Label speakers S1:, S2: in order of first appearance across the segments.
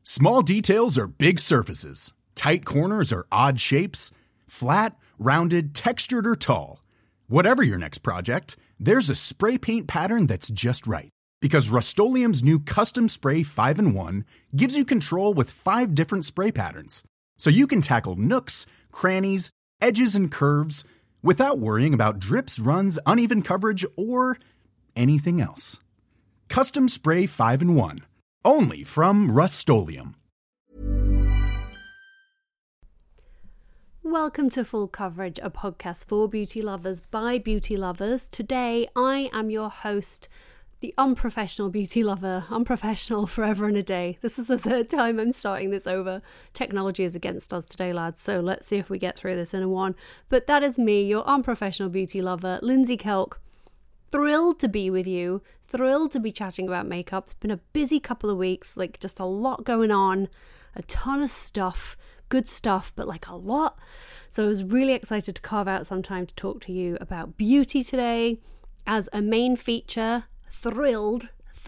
S1: Small details are big surfaces. Tight corners are odd shapes. Flat, rounded, textured, or tall. Whatever your next project, there's a spray paint pattern that's just right. Because Rust-Oleum's new Custom Spray 5-in-1 gives you control with 5 different spray patterns. So you can tackle nooks, crannies, edges, and curves without worrying about drips, runs, uneven coverage, or anything else. Custom Spray 5-in-1. Only from Rust-Oleum.
S2: Welcome to Full Coverage, a podcast for beauty lovers by beauty lovers. Today, I am your host, the unprofessional beauty lover, unprofessional forever and a day. This is the third time I'm starting this over. Technology is against us today, lads, so let's see if we get through this in a one. But that is me, your unprofessional beauty lover, Lindsay Kelk. Thrilled to be with you, thrilled to be chatting about makeup. It's been a busy couple of weeks, like just a lot going on, a ton of stuff, good stuff, but like a lot. So I was really excited to carve out some time to talk to you about beauty today. As a main feature, thrilled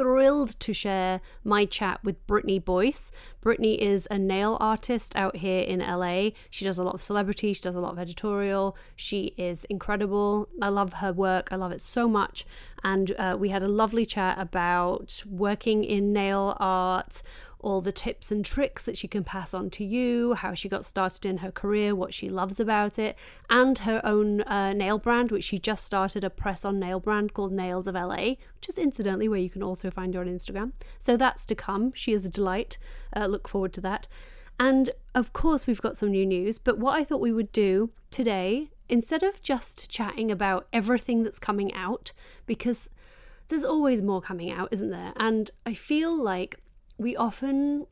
S2: to share my chat with Brittany Boyce. Brittany is a nail artist out here in LA. She does a lot of celebrity, she does a lot of editorial. She is incredible. I love her work. I love it so much. And we had a lovely chat about working in nail art, all the tips and tricks that she can pass on to you, how she got started in her career, what she loves about it, and her own nail brand, which she just started, a press-on nail brand called Nails of LA, which is incidentally where you can also find her on Instagram. So that's to come. She is a delight. Look forward to that. And of course, we've got some new news, but what I thought we would do today, instead of just chatting about everything that's coming out, because there's always more coming out, isn't there? And I feel like we often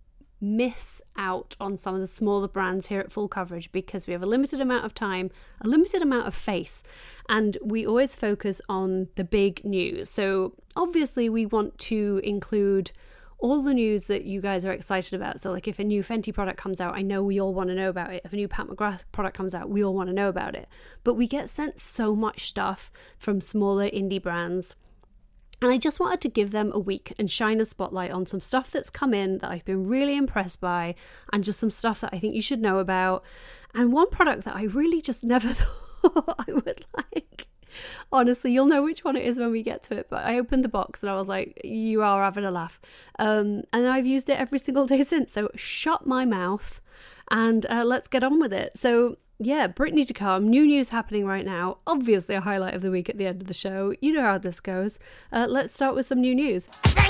S2: miss out on some of the smaller brands here at Full Coverage because we have a limited amount of time, a limited amount of face, and we always focus on the big news. So obviously we want to include all the news that you guys are excited about. So like if a new Fenty product comes out, I know we all want to know about it. If a new Pat McGrath product comes out, we all want to know about it. But we get sent so much stuff from smaller indie brands. And I just wanted to give them a week and shine a spotlight on some stuff that's come in that I've been really impressed by, and just some stuff that I think you should know about. And one product that I really just never thought I would like. Honestly, you'll know which one it is when we get to it, but I opened the box and I was like, you are having a laugh. And I've used it every single day since. So shut my mouth and let's get on with it. So yeah, Brittany to come, new news happening right now. Obviously a highlight of the week at the end of the show. You know how this goes. Let's start with some new news.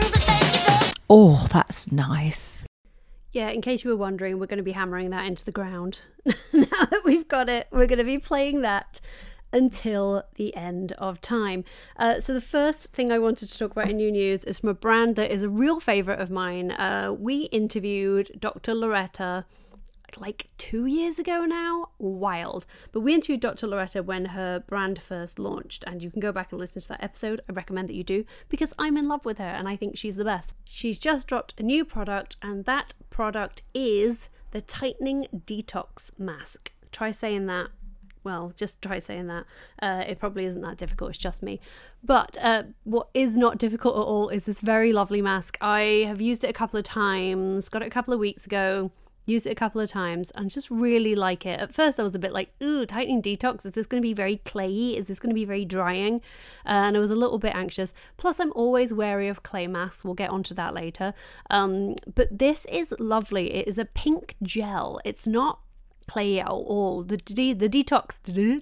S3: Oh, that's nice.
S2: Yeah, in case you were wondering, we're going to be hammering that into the ground. Now that we've got it, we're going to be playing that until the end of time. So the first thing I wanted to talk about in new news is from a brand that is a real favourite of mine. We interviewed Dr. Loretta like 2 years ago now. Wild. But we interviewed Dr. Loretta when her brand first launched, and you can go back and listen to that episode. I recommend that you do, because I'm in love with her and I think she's the best. She's just dropped a new product, and that product is the Tightening Detox Mask. Try saying that. Well, just try saying that. It probably isn't that difficult, it's just me. But what is not difficult at all is this very lovely mask. I have used it a couple of times, got it a couple of weeks ago, used it a couple of times, and just really like it. At first I was a bit like, ooh, tightening detox, is this going to be very clayey? Is this going to be very drying? And I was a little bit anxious. Plus I'm always wary of clay masks. We'll get onto that later. But this is lovely. It is a pink gel. It's not clayey at all. The detox,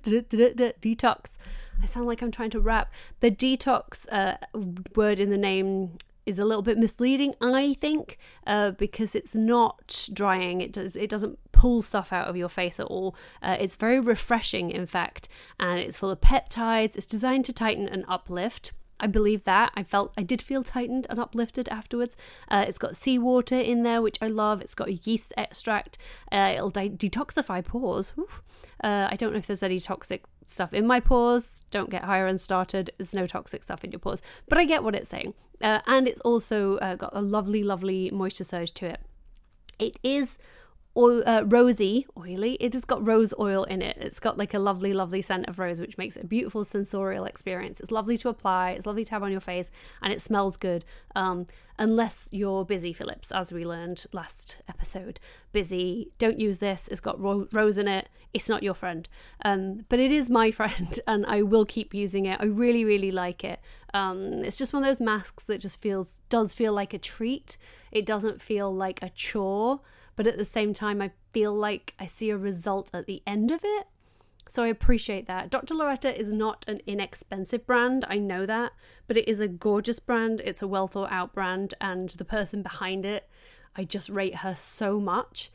S2: detox. I sound like I'm trying to rap. The detox word in the name is a little bit misleading, I think, because it's not drying. It doesn't pull stuff out of your face at all. It's very refreshing, in fact, and it's full of peptides. It's designed to tighten and uplift. I believe that. I did feel tightened and uplifted afterwards. It's got seawater in there, which I love. It's got a yeast extract. It'll detoxify pores. I don't know if there's any toxic stuff in my pores. Don't get higher and started. There's no toxic stuff in your pores. But I get what it's saying. And it's also got a lovely, lovely moisture surge to it. It is rosy, oily. It has got rose oil in it. It's got like a lovely scent of rose, which makes it a beautiful sensorial experience. It's lovely to apply, it's lovely to have on your face, and it smells good. Unless you're busy, Phillips, as we learned last episode. Busy, don't use this. It's got rose in it. It's not your friend. But it is my friend, and I will keep using it. I really like it. It's just one of those masks that just does feel like a treat. It doesn't feel like a chore, but at the same time, I feel like I see a result at the end of it. So I appreciate that. Dr. Loretta is not an inexpensive brand, I know that, but it is a gorgeous brand. It's a well thought out brand, and the person behind it, I just rate her so much.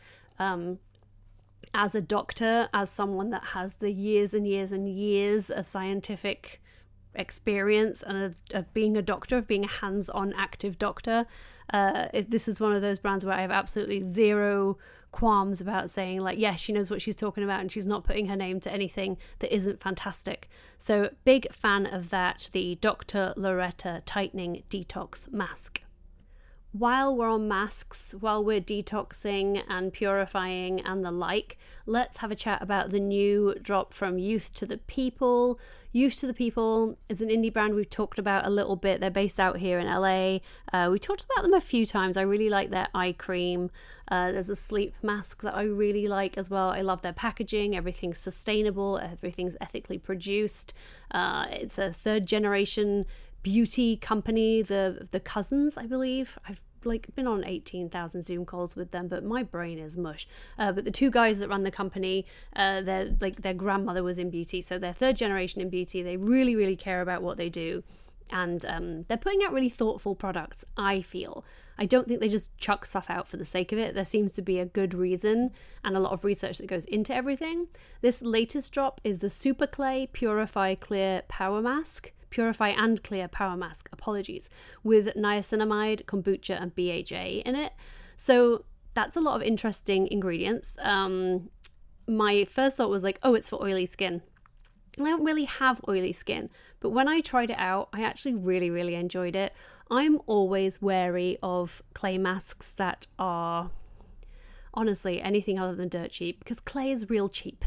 S2: As a doctor, as someone that has the years and years of scientific experience and of being a doctor, of being a hands-on active doctor, this is one of those brands where I have absolutely zero qualms about saying, like, yes, she knows what she's talking about and she's not putting her name to anything that isn't fantastic. So big fan of that, the Dr. Loretta Tightening Detox Mask. While we're on masks, while we're detoxing and purifying and the like, let's have a chat about the new drop from Youth to the People. Youth to the People is an indie brand we've talked about a little bit. They're based out here in LA. We talked about them a few times. I really like their eye cream. There's a sleep mask that I really like as well. I love their packaging. Everything's sustainable. Everything's ethically produced. It's a third generation beauty company, the Cousins, I believe. I've been on 18,000 Zoom calls with them, but my brain is mush. But the two guys that run the company, their grandmother was in beauty, so they're third generation in beauty. They really care about what they do, and they're putting out really thoughtful products, I feel. I don't think they just chuck stuff out for the sake of it. There seems to be a good reason and a lot of research that goes into everything. This latest drop is the Super Clay Purify Clear Power Mask. Purify and Clear Power Mask, with niacinamide, kombucha and BHA in it. So that's a lot of interesting ingredients. My first thought was like, oh, it's for oily skin. And I don't really have oily skin, but when I tried it out, I actually really enjoyed it. I'm always wary of clay masks that are honestly anything other than dirt cheap, because clay is real cheap.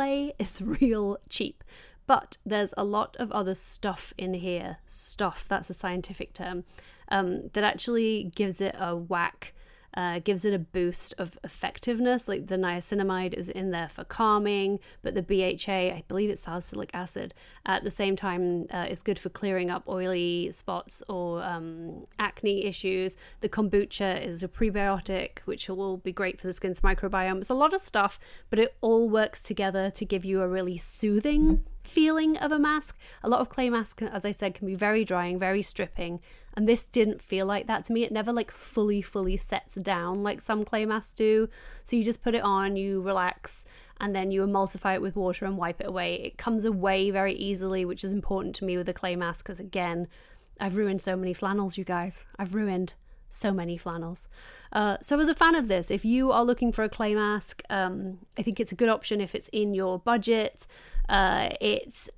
S2: But there's a lot of other stuff in here, that's a scientific term, that actually gives it a whack, gives it a boost of effectiveness. Like the niacinamide is in there for calming, but the BHA, I believe it's salicylic acid, at the same time is good for clearing up oily spots or acne issues. The kombucha is a prebiotic, which will be great for the skin's microbiome. It's a lot of stuff, but it all works together to give you a really soothing feeling of a mask. A lot of clay masks, as I said, can be very drying, very stripping, and this didn't feel like that to me. It never fully sets down like some clay masks do. So you just put it on, you relax, and then you emulsify it with water and wipe it away. It comes away very easily, which is important to me with a clay mask, because again, I've ruined so many flannels, you guys. I've ruined so many flannels. So I was a fan of this. If you are looking for a clay mask, I think it's a good option if it's in your budget. It's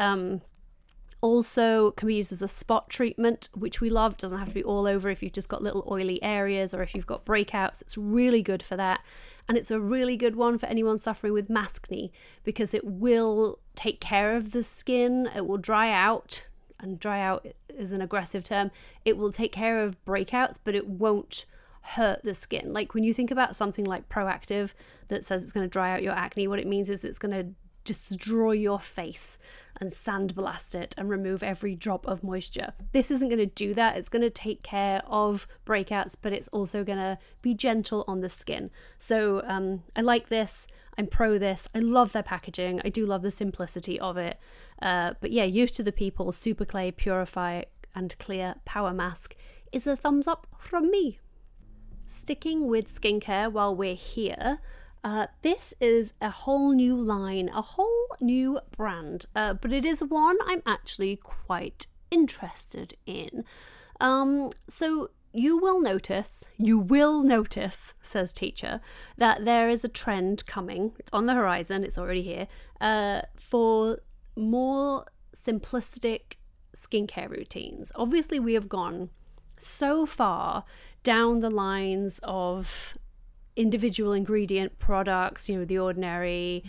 S2: also can be used as a spot treatment, which we love. It doesn't have to be all over. If you've just got little oily areas or if you've got breakouts, it's really good for that. And it's a really good one for anyone suffering with maskne, because it will take care of the skin. It will dry out, and dry out is an aggressive term. It will take care of breakouts, but it won't hurt the skin. Like when you think about something like Proactiv that says it's going to dry out your acne, what it means is it's going to destroy your face and sandblast it and remove every drop of moisture. This isn't going to do that. It's going to take care of breakouts, but it's also going to be gentle on the skin. So I like this. I'm pro this. I love their packaging. I do love the simplicity of it. But yeah, Youth to the People Super Clay Purify and Clear Power Mask is a thumbs up from me. Sticking with skincare while we're here, this is a whole new line, a whole new brand, but it is one I'm actually quite interested in. So you will notice, says teacher, that there is a trend coming. It's on the horizon, it's already here, for more simplistic skincare routines. Obviously, we have gone so far down the lines of individual ingredient products, you know, The Ordinary,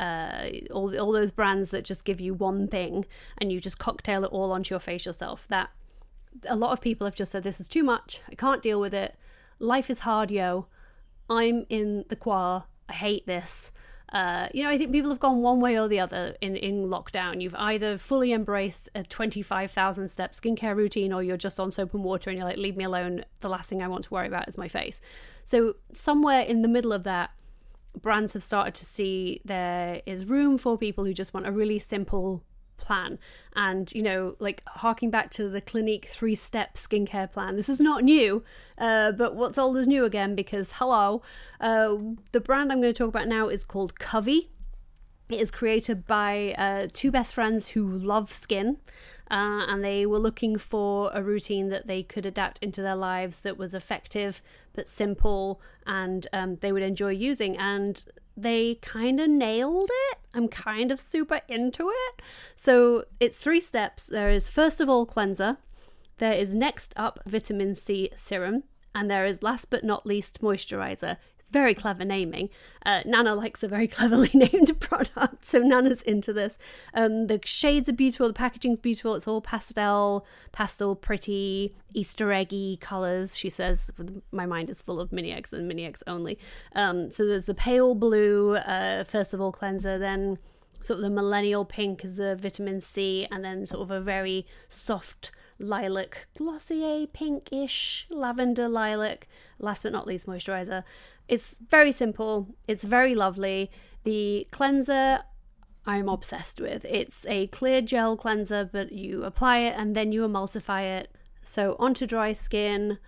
S2: all those brands that just give you one thing and you just cocktail it all onto your face yourself. That a lot of people have just said, this is too much, I can't deal with it, life is hard, yo, I'm in the choir, I hate this. You know, I think people have gone one way or the other in lockdown. You've either fully embraced a 25,000 step skincare routine, or you're just on soap and water and you're like, leave me alone, the last thing I want to worry about is my face. So somewhere in the middle of that, brands have started to see there is room for people who just want a really simple plan. And, you know, like harking back to the Clinique 3-step skincare plan, this is not new, but what's old is new again, because hello, the brand I'm going to talk about now is called Covey. It is created by two best friends who love skin, and they were looking for a routine that they could adapt into their lives that was effective but simple, and they would enjoy using, and they kind of nailed it. I'm kind of super into it. So it's 3 steps. There is first of all cleanser, there is next up vitamin C serum, and there is last but not least moisturizer. Very clever naming. Nana likes a very cleverly named product, so Nana's into this. The shades are beautiful, the packaging's beautiful, it's all pastel, pretty, Easter eggy colours. She says, my mind is full of mini eggs and mini eggs only. So there's the pale blue, first of all cleanser, then sort of the millennial pink is the vitamin C, and then sort of a very soft lilac, glossier, pinkish, lavender lilac, last but not least moisturizer. It's very simple, it's very lovely. The cleanser I'm obsessed with. It's a clear gel cleanser, but you apply it and then you emulsify it. So onto dry skin,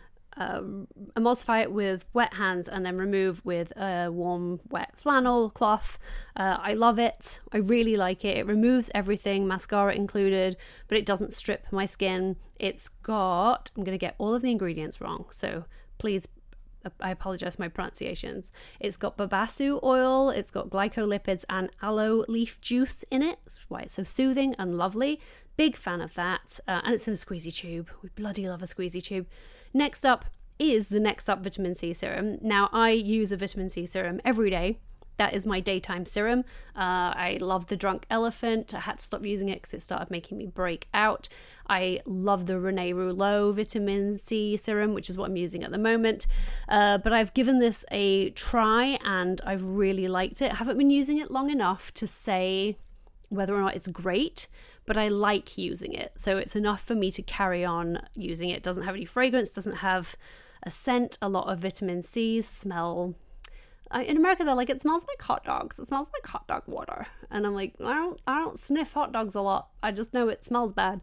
S2: emulsify it with wet hands and then remove with a warm wet flannel cloth. I love it. I really like it. It removes everything, mascara included, but it doesn't strip my skin. It's got, I'm going to get all of the ingredients wrong, so please, I apologize for my pronunciations. It's got babassu oil, it's got glycolipids and aloe leaf juice in it. That's why it's so soothing and lovely. Big fan of that. And it's in a squeezy tube. We bloody love a squeezy tube. Next up is the Next Up vitamin C serum. Now, I use a vitamin C serum every day. That is my daytime serum. I love the Drunk Elephant. I had to stop using it because it started making me break out. I love the René Rouleau vitamin C serum, which is what I'm using at the moment. But I've given this a try and I've really liked it. I haven't been using it long enough to say whether or not it's great, but I like using it. So it's enough for me to carry on using it. It doesn't have any fragrance, doesn't have a scent. A lot of vitamin C's smell... in America, they're like, it smells like hot dogs. It smells like hot dog water. And I'm like, I don't sniff hot dogs a lot. I just know it smells bad.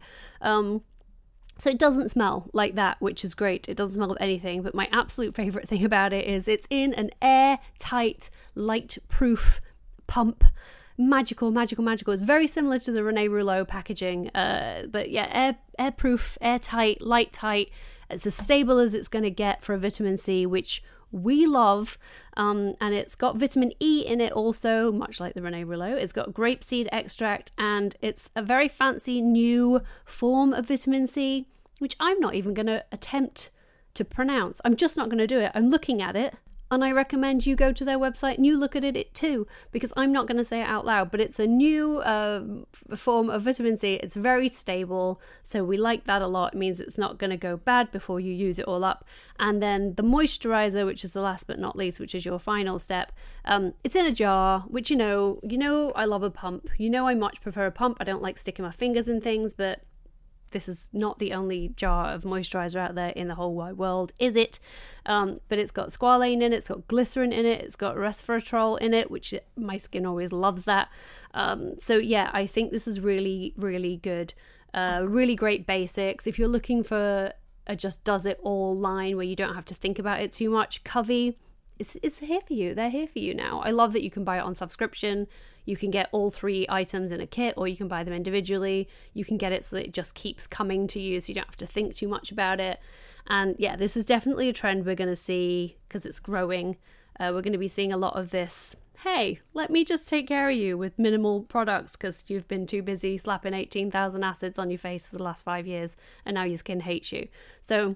S2: So it doesn't smell like that, which is great. It doesn't smell of anything. But my absolute favorite thing about it is it's in an airtight, light-proof pump. Magical. It's very similar to the René Rouleau packaging. But yeah, airproof, airtight, light tight. It's as stable as it's going to get for a vitamin C, which we love, and it's got vitamin E in it also, much like the René Rouleau. It's got grapeseed extract, and it's a very fancy new form of vitamin C, which I'm not even going to attempt to pronounce. I'm just not going to do it. I'm looking at it, and I recommend you go to their website and you look at it too, because I'm not going to say it out loud, but it's a new form of vitamin C. It's very stable, so we like that a lot. It means it's not going to go bad before you use it all up. And then the moisturizer, which is the last but not least, which is your final step, it's in a jar, which you know I love a pump. You know I much prefer a pump. I don't like sticking my fingers in things, but this is not the only jar of moisturizer out there in the whole wide world, is it? But it's got squalane in it, it's got glycerin in it, it's got resveratrol in it, which my skin always loves that. So yeah, I think this is really, really good. Really great basics. If you're looking for a just does it all line where you don't have to think about it too much, Covey, it's here for you. They're here for you now. I love that you can buy it on subscription. You can get all 3 items in a kit, or you can buy them individually. You can get it so that it just keeps coming to you, so you don't have to think too much about it. And yeah, this is definitely a trend we're going to see because it's growing. We're going to be seeing a lot of this. Hey, let me just take care of you with minimal products because you've been too busy slapping 18,000 acids on your face for the last 5 years and now your skin hates you. So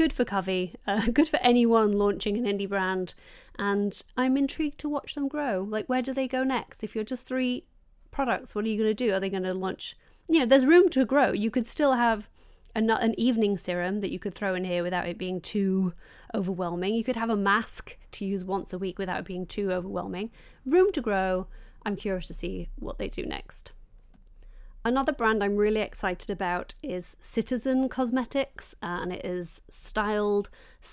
S2: good for Covey, good for anyone launching an indie brand. And I'm intrigued to watch them grow. Like, where do they go next? If you're just 3 products, what are you going to do? Are they going to launch? There's room to grow. You could still have an evening serum that you could throw in here without it being too overwhelming. You could have a mask to use once a week without it being too overwhelming. Room to grow. I'm curious to see what they do next. Another brand I'm really excited about is Citizen Cosmetics, and it is styled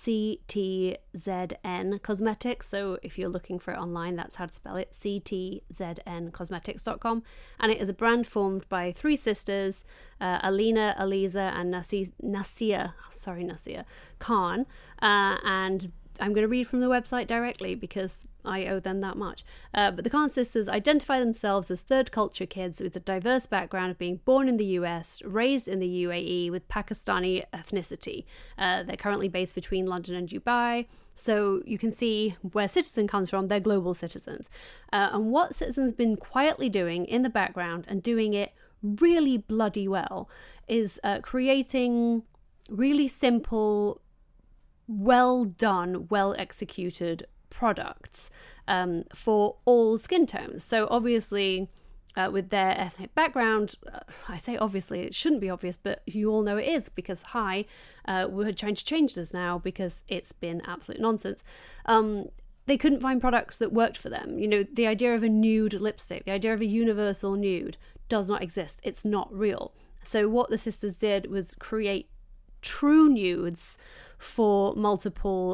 S2: CTZN Cosmetics. So if you're looking for it online, that's how to spell it, ctzncosmetics.com. And it is a brand formed by 3 sisters, Alina, Aliza, and Nasir Khan. And I'm going to read from the website directly because I owe them that much. But the Khan sisters identify themselves as third culture kids with a diverse background of being born in the US, raised in the UAE with Pakistani ethnicity. They're currently based between London and Dubai. So you can see where Citizen comes from. They're global citizens. And what Citizen's been quietly doing in the background and doing it really bloody well is creating really simple, well done, well executed products for all skin tones. So obviously with their ethnic background, I say obviously, it shouldn't be obvious, but you all know it is because we're trying to change this now because it's been absolute nonsense. They couldn't find products that worked for them. The idea of a nude lipstick, the idea of a universal nude does not exist. It's not real. So what the sisters did was create true nudes for multiple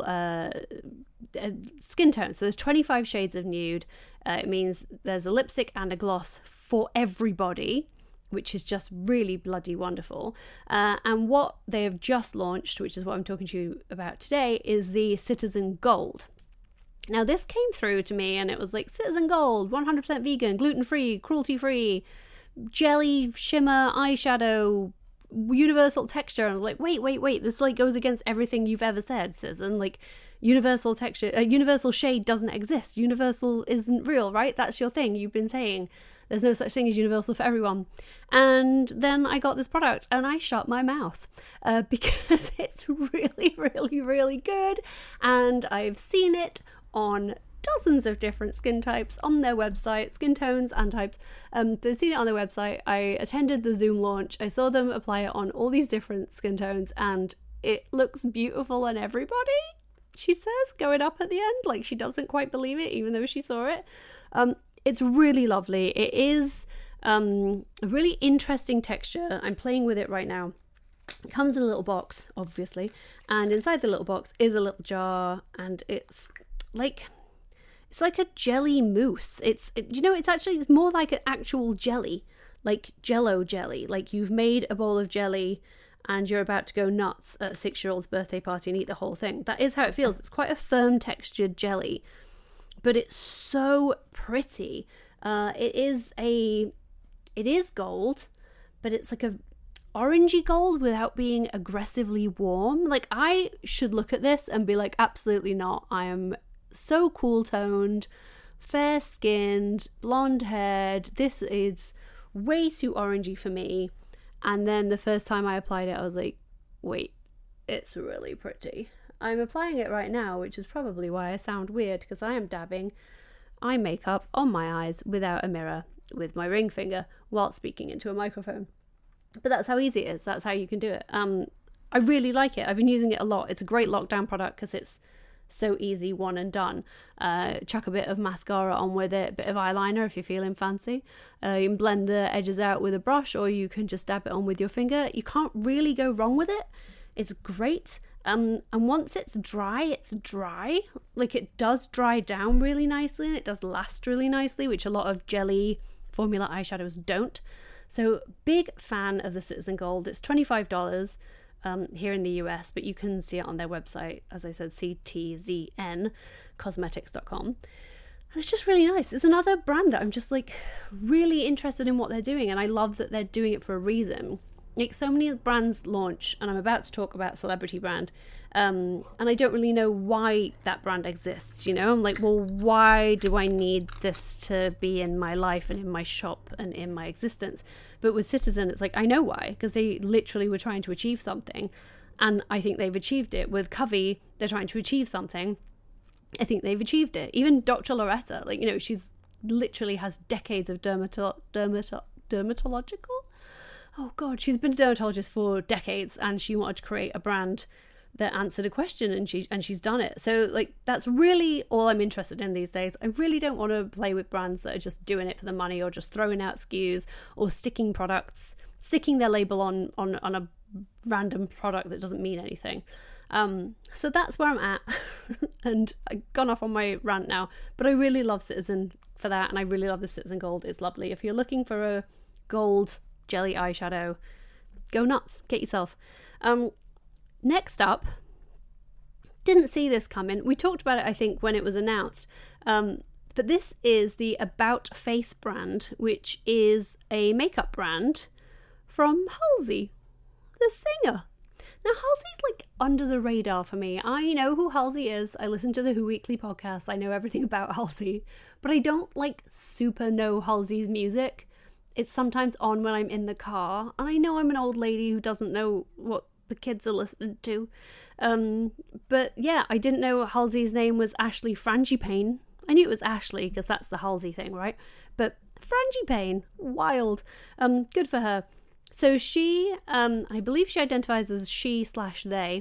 S2: skin tones. So there's 25 shades of nude. It means there's a lipstick and a gloss for everybody, which is just really bloody wonderful. And what they have just launched, which is what I'm talking to you about today, is the Citizen Gold. Now this came through to me and it was like Citizen Gold, 100% vegan, gluten-free, cruelty-free, jelly shimmer eyeshadow, universal texture. And I was like, wait, this like goes against everything you've ever said, Citizen. Like, universal texture, universal shade doesn't exist. Universal isn't real, right? That's your thing. You've been saying there's no such thing as universal for everyone. And then I got this product and I shut my mouth because it's really, really, really good. And I've seen it on dozens of different skin types on their website, skin tones and types. They've seen it on their website. I attended the Zoom launch. I saw them apply it on all these different skin tones and it looks beautiful on everybody, she says, going up at the end. Like, she doesn't quite believe it, even though she saw it. It's really lovely. It is a really interesting texture. I'm playing with it right now. It comes in a little box, obviously, and inside the little box is a little jar, and it's like a jelly mousse. It's more like an actual jelly, like Jell-O jelly. Like, you've made a bowl of jelly and you're about to go nuts at a 6-year-old's birthday party and eat the whole thing. That is how it feels. It's quite a firm textured jelly, but it's so pretty. It is gold, but it's like a orangey gold without being aggressively warm. Like, I should look at this and be like, absolutely not. I am so cool toned, fair skinned, blonde haired. This is way too orangey for me. And then the first time I applied it, I was like, wait, it's really pretty. I'm applying it right now, which is probably why I sound weird, because I am dabbing eye makeup on my eyes without a mirror with my ring finger while speaking into a microphone. But that's how easy it is. That's how you can do it. I really like it. I've been using it a lot. It's a great lockdown product because it's so easy, one and done. Chuck a bit of mascara on with it, a bit of eyeliner if you're feeling fancy. You can blend the edges out with a brush, or you can just dab it on with your finger. You can't really go wrong with it. It's great. And once it's dry, it's dry. Like, it does dry down really nicely, and it does last really nicely, which a lot of jelly formula eyeshadows don't. So, big fan of the Citizen Gold. It's $25 here in the US, but you can see it on their website, as I said, ctZNcosmetics.com. And it's just really nice. It's another brand that I'm just like really interested in what they're doing, and I love that they're doing it for a reason. Like, so many brands launch, and I'm about to talk about celebrity brand, and I don't really know why that brand exists, I'm like, well, why do I need this to be in my life and in my shop and in my existence? But with Citizen, it's like, I know why, because they literally were trying to achieve something, And I think they've achieved it. With Covey, they're trying to achieve something. I think they've achieved it. Even Dr. Loretta, like, you know, she's literally has decades of dermatological. Oh God, she's been a dermatologist for decades, and she wanted to create a brand that answered a question, and she's done it. So like, that's really all I'm interested in these days. I really don't want to play with brands that are just doing it for the money, or just throwing out SKUs, or sticking their label on a random product that doesn't mean anything. So that's where I'm at. And I've gone off on my rant now, but I really love Citizen for that, and I really love the Citizen Gold. It's lovely. If you're looking for a gold jelly eyeshadow, go nuts, get yourself. Next up, didn't see this coming. We talked about it, I think, when it was announced. But this is the About Face brand, which is a makeup brand from Halsey, the singer. Now, Halsey's like under the radar for me. I know who Halsey is. I listen to the Who Weekly podcast. I know everything about Halsey, but I don't like super know Halsey's music. It's sometimes on when I'm in the car, and I know I'm an old lady who doesn't know what the kids are listening to. But yeah, I didn't know Halsey's name was Ashley Frangipane. I knew it was Ashley because that's the Halsey thing, right? But Frangipane, wild. Good for her. So she, I believe she identifies as she/they.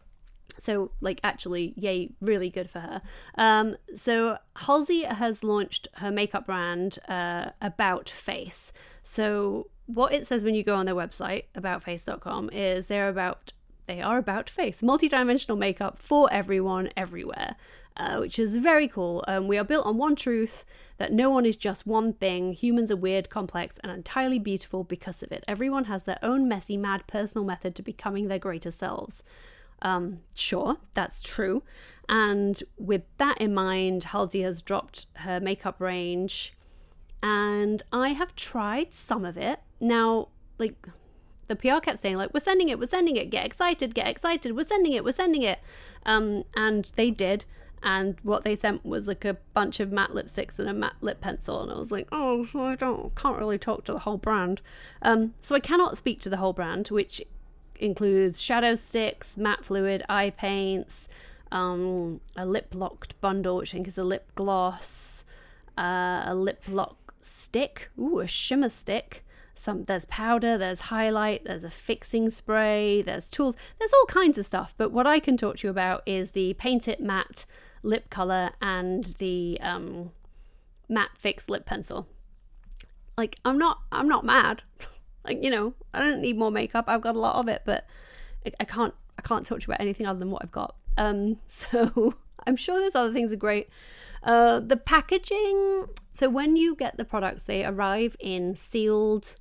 S2: So, like, actually, yay, really good for her. So Halsey has launched her makeup brand, About Face. So what it says when you go on their website, aboutface.com, is they are about face, multi-dimensional makeup for everyone, everywhere, which is very cool. We are built on one truth, that no one is just one thing. Humans are weird, complex, and entirely beautiful because of it. Everyone has their own messy, mad personal method to becoming their greater selves. Sure, that's true. And with that in mind, Halsey has dropped her makeup range, and I have tried some of it. Now, like, the PR kept saying, like, we're sending it, get excited, we're sending it. And they did. And what they sent was like a bunch of matte lipsticks and a matte lip pencil. And I was like, oh, so I can't really talk to the whole brand. So I cannot speak to the whole brand, which includes shadow sticks, matte fluid, eye paints, a lip locked bundle, which I think is a lip gloss, a lip lock stick, a shimmer stick. There's powder, there's highlight, there's a fixing spray, there's tools, there's all kinds of stuff. But what I can talk to you about is the Paint It Matte lip color and the matte fix lip pencil. Like, I'm not mad. Like, you know, I don't need more makeup. I've got a lot of it, but I can't talk to you about anything other than what I've got. So I'm sure there's other things are great. The packaging. So when you get the products, they arrive in sealed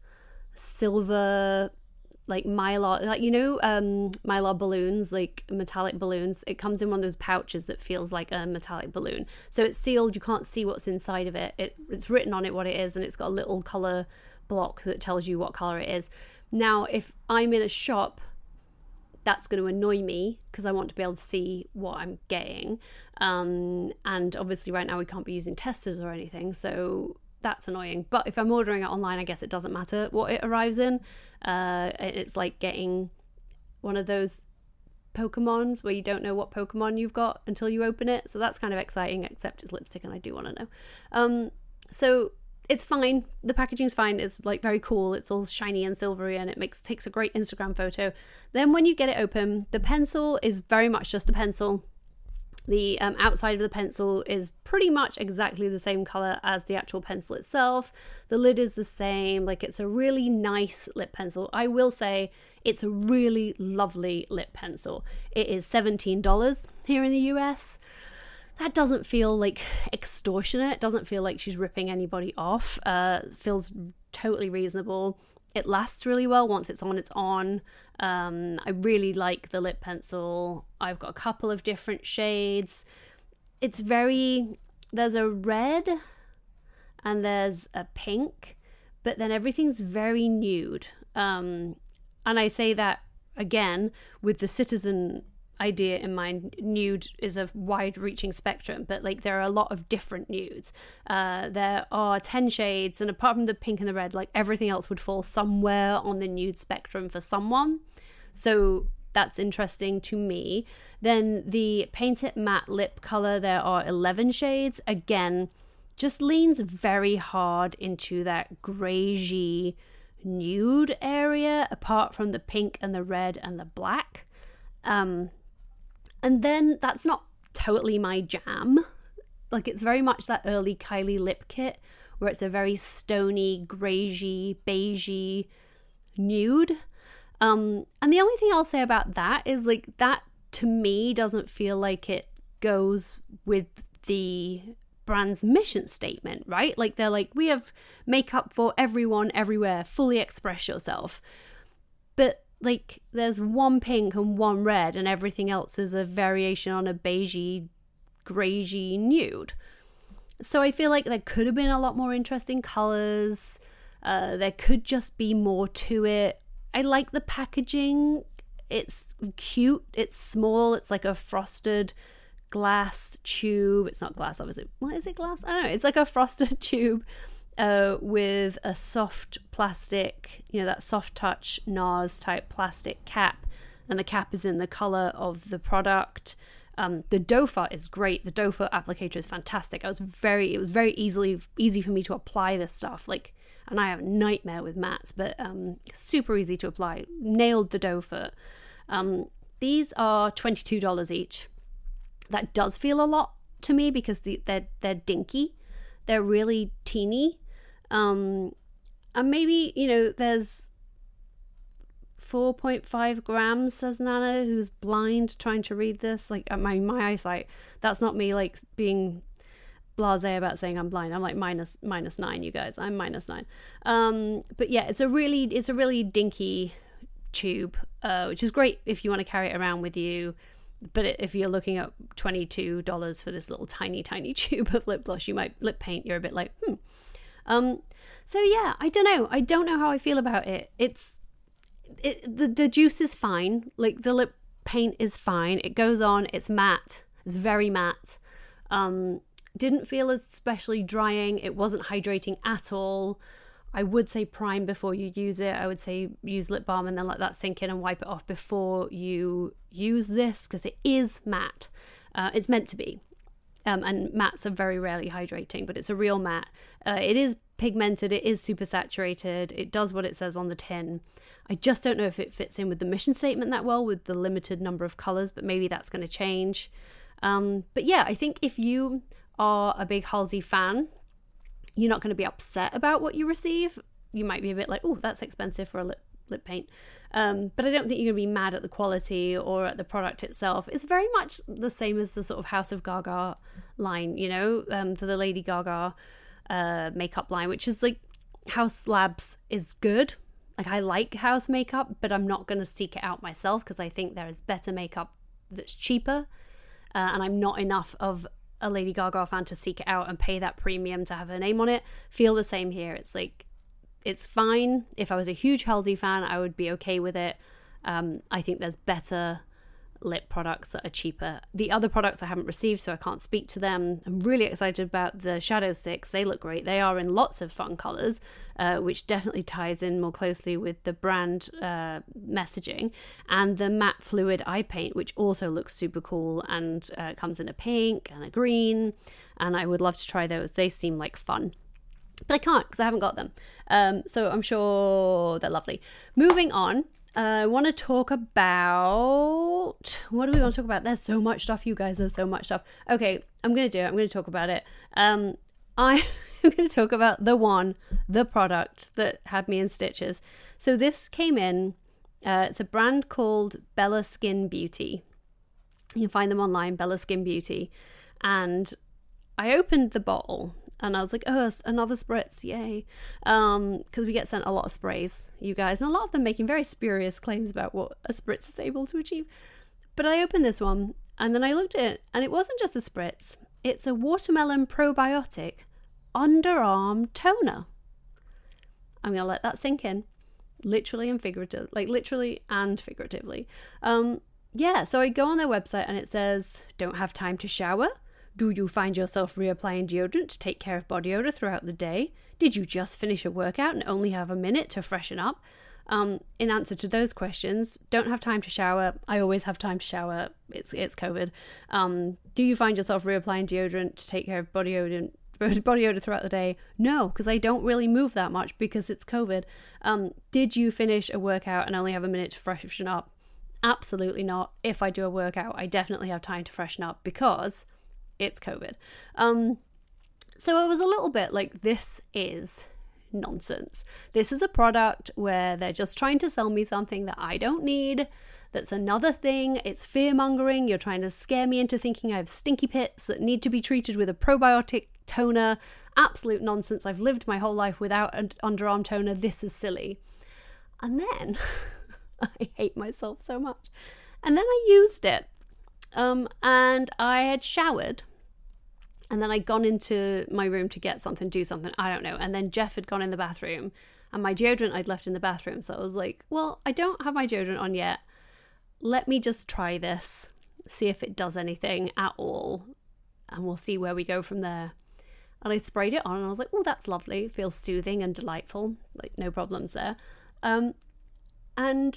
S2: silver, like Mylar, like, you know, Mylar balloons, like metallic balloons. It comes in one of those pouches that feels like a metallic balloon. So it's sealed. You can't see what's inside of it. It's written on it what it is, and it's got a little color block that tells you what color it is. Now, if I'm in a shop, that's going to annoy me because I want to be able to see what I'm getting. And obviously right now we can't be using testers or anything, so that's annoying. But if I'm ordering it online, I guess it doesn't matter what it arrives in. It's like getting one of those Pokemons where you don't know what Pokemon you've got until you open it. So that's kind of exciting, except it's lipstick and I do want to know. So it's fine. The packaging's fine. It's like very cool. It's all shiny and silvery, and it takes a great Instagram photo. Then when you get it open, the pencil is very much just a pencil. The outside of the pencil is pretty much exactly the same color as the actual pencil itself. The lid is the same. Like, it's a really nice lip pencil. I will say it's a really lovely lip pencil. It is $17 here in the US. That doesn't feel like extortionate. It doesn't feel like she's ripping anybody off. It feels totally reasonable. It lasts really well. Once it's on, it's on. I really like the lip pencil. I've got a couple of different shades. There's a red and there's a pink, but then everything's very nude. And I say that again with the Citizen idea in mind. Nude is a wide-reaching spectrum, but like there are a lot of different nudes. There are 10 shades, and apart from the pink and the red, like everything else would fall somewhere on the nude spectrum for someone. So That's interesting to me. Then the Paint It Matte lip color, there are 11 shades. Again, just leans very hard into that greigey nude area, apart from the pink and the red and the black. And then that's not totally my jam. Like, it's very much that early Kylie lip kit where it's a very stony, greigey, beigey nude. And the only thing I'll say about that is, like, that to me doesn't feel like it goes with the brand's mission statement, right? Like, they're like, we have makeup for everyone, everywhere, fully express yourself. But, like, there's one pink and one red, and everything else is a variation on a beigey, greigey nude. So I feel like there could have been a lot more interesting colors. There could just be more to it. I like the packaging. It's cute. It's small. It's like a frosted glass tube. It's not glass, obviously. What is it, glass? I don't know. It's like a frosted tube with a soft plastic, that soft touch NARS type plastic cap. And the cap is in the color of the product. The doe foot is great. The doe foot applicator is fantastic. It was very easy for me to apply this stuff. Like, and I have a nightmare with mattes, but super easy to apply. Nailed the doe foot. These are $22 each. That does feel a lot to me because they're dinky. They're really teeny. And maybe, there's 4.5 grams, says Nana, who's blind, trying to read this. Like, at my eyesight, that's not me, like, being blasé about saying I'm blind. I'm like minus 9, you guys. I'm -9. But yeah, it's a really dinky tube, which is great if you want to carry it around with you. But if you're looking at $22 for this little tiny tube of lip gloss, lip paint, you're a bit like, So yeah, I don't know how I feel about it. The juice is fine. Like, the lip paint is fine. It goes on. It's matte. It's very matte. Didn't feel especially drying. It wasn't hydrating at all. I would say prime before you use it. I would say use lip balm and then let that sink in and wipe it off before you use this, because it is matte. It's meant to be. And mattes are very rarely hydrating, but it's a real matte. It is pigmented. It is super saturated. It does what it says on the tin. I just don't know if it fits in with the mission statement that well with the limited number of colors, but maybe that's going to change. But yeah, I think if you are a big Halsey fan, you're not going to be upset about what you receive. You might be a bit like, oh, that's expensive for a lip paint. But I don't think you're going to be mad at the quality or at the product itself. It's very much the same as the sort of House of Gaga line, for the Lady Gaga makeup line, which is like, House Labs is good. Like, I like house makeup, but I'm not going to seek it out myself because I think there is better makeup that's cheaper. And I'm not enough of a Lady Gaga fan to seek it out and pay that premium to have her name on it. Feel the same here. It's like, it's fine. If I was a huge Halsey fan, I would be okay with it. I think there's better lip products that are cheaper. The other products I haven't received, so I can't speak to them. I'm really excited about the shadow sticks. They look great. They are in lots of fun colors, which definitely ties in more closely with the brand messaging. And the matte fluid eye paint, which also looks super cool and comes in a pink and a green. And I would love to try those. They seem like fun. But I can't because I haven't got them. So I'm sure they're lovely. Moving on. I want to talk about... What do we want to talk about? There's so much stuff, you guys. There's so much stuff. Okay, I'm going to do it. I'm going to talk about it. I'm going to talk about the product that had me in stitches. So this came in. It's a brand called Bella Skin Beauty. You can find them online, Bella Skin Beauty. And I opened the bottle and I was like, oh, another spritz, yay. Because we get sent a lot of sprays, you guys. And a lot of them making very spurious claims about what a spritz is able to achieve. But I opened this one and then I looked at it and it wasn't just a spritz. It's a watermelon probiotic underarm toner. I'm going to let that sink in. Literally and figuratively. Yeah, so I go on their website and it says, don't have time to shower? Do you find yourself reapplying deodorant to take care of body odor throughout the day? Did you just finish a workout and only have a minute to freshen up? in answer to those questions, don't have time to shower. I always have time to shower. It's COVID. Do you find yourself reapplying deodorant to take care of body odor throughout the day? No, because I don't really move that much because it's COVID. Did you finish a workout and only have a minute to freshen up? Absolutely not. If I do a workout, I definitely have time to freshen up because it's COVID. So I was a little bit like, this is nonsense. This is a product where they're just trying to sell me something that I don't need. That's another thing. It's fear mongering. You're trying to scare me into thinking I have stinky pits that need to be treated with a probiotic toner. Absolute nonsense. I've lived my whole life without an underarm toner. This is silly. And then I hate myself so much. And then I used it. And I had showered. And then I'd gone into my room to get something, do something, I don't know. And then Jeff had gone in the bathroom and my deodorant I'd left in the bathroom. So I was like, well, I don't have my deodorant on yet. Let me just try this, see if it does anything at all. And we'll see where we go from there. And I sprayed it on and I was like, oh, that's lovely. It feels soothing and delightful. Like, no problems there. And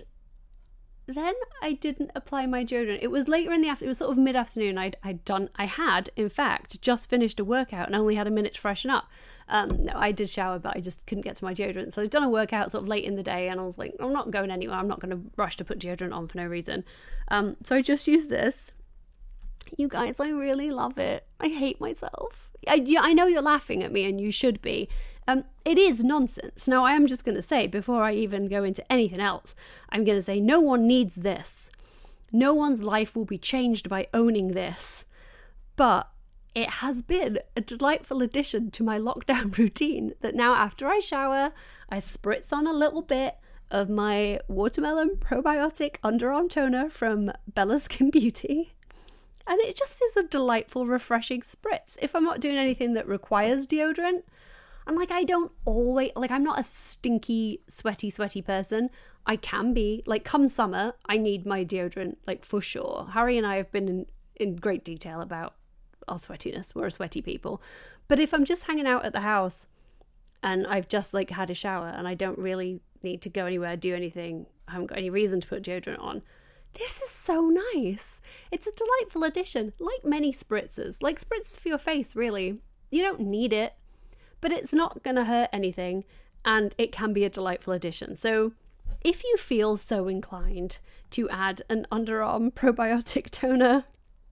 S2: then I didn't apply my deodorant. It was later in the afternoon. It was sort of mid-afternoon. I had, in fact, just finished a workout and only had a minute to freshen up. No, I did shower, but I just couldn't get to my deodorant. So I'd done a workout sort of late in the day and I was like, I'm not going anywhere. I'm not going to rush to put deodorant on for no reason. So I just used this. You guys, I really love it. I hate myself. I know you're laughing at me and you should be. It is nonsense. Now, I am just going to say, before I even go into anything else, I'm going to say no one needs this. No one's life will be changed by owning this. But it has been a delightful addition to my lockdown routine that now after I shower, I spritz on a little bit of my watermelon probiotic underarm toner from Bella Skin Beauty. And it just is a delightful, refreshing spritz. If I'm not doing anything that requires deodorant, and like, I don't always, like, I'm not a stinky, sweaty person. I can be, like, come summer, I need my deodorant, like, for sure. Harry and I have been in great detail about our sweatiness. We're sweaty people. But if I'm just hanging out at the house and I've just, like, had a shower and I don't really need to go anywhere, do anything, I haven't got any reason to put deodorant on, this is so nice. It's a delightful addition, like many spritzers. Like spritzers for your face, really. You don't need it. But it's not going to hurt anything, and it can be a delightful addition. So if you feel so inclined to add an underarm probiotic toner,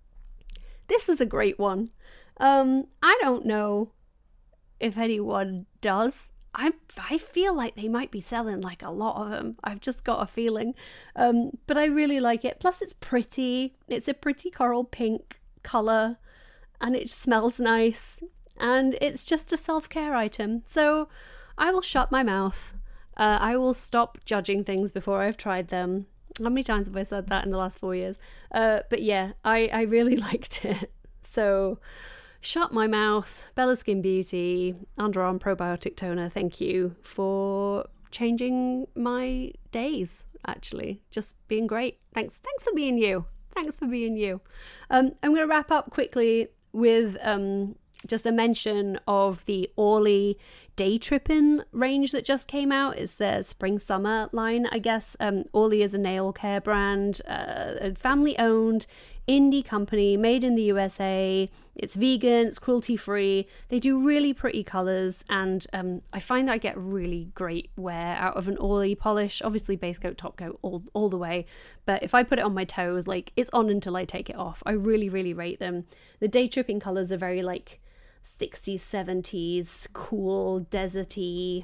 S2: this is a great one. I don't know if anyone does. I feel like they might be selling like a lot of them. I've just got a feeling. But I really like it. Plus it's pretty. It's a pretty coral pink colour, and it smells nice. And it's just a self-care item. So I will shut my mouth. I will stop judging things before I've tried them. How many times have I said that in the last 4 years? But yeah, I really liked it. So shut my mouth. Bella Skin Beauty, underarm probiotic toner. Thank you for changing my days, actually. Just being great. Thanks for being you. Thanks for being you. I'm going to wrap up quickly with just a mention of the Orly Day Trippin' range that just came out. It's their spring-summer line, I guess. Orly is a nail care brand, a family-owned indie company made in the USA. It's vegan, it's cruelty-free. They do really pretty colours, and I find that I get really great wear out of an Orly polish. Obviously, base coat, top coat, all the way. But if I put it on my toes, like, it's on until I take it off. I really, really rate them. The Day Tripping colours are very, like, 60s, 70s, cool, deserty,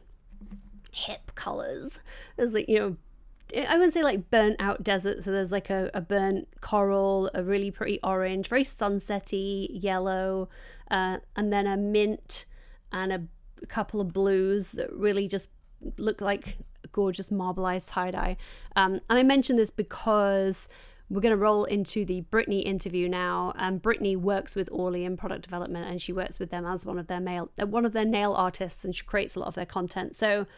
S2: hip colours. There's, like, you know, I wouldn't say like burnt out desert, so there's like a burnt coral, a really pretty orange, very sunsetty yellow, and then a mint and a couple of blues that really just look like gorgeous marbleized tie-dye. And I mention this because we're going to roll into the Brittany interview now. Brittany works with Orly in product development, and she works with them as one of their nail artists, and she creates a lot of their content. So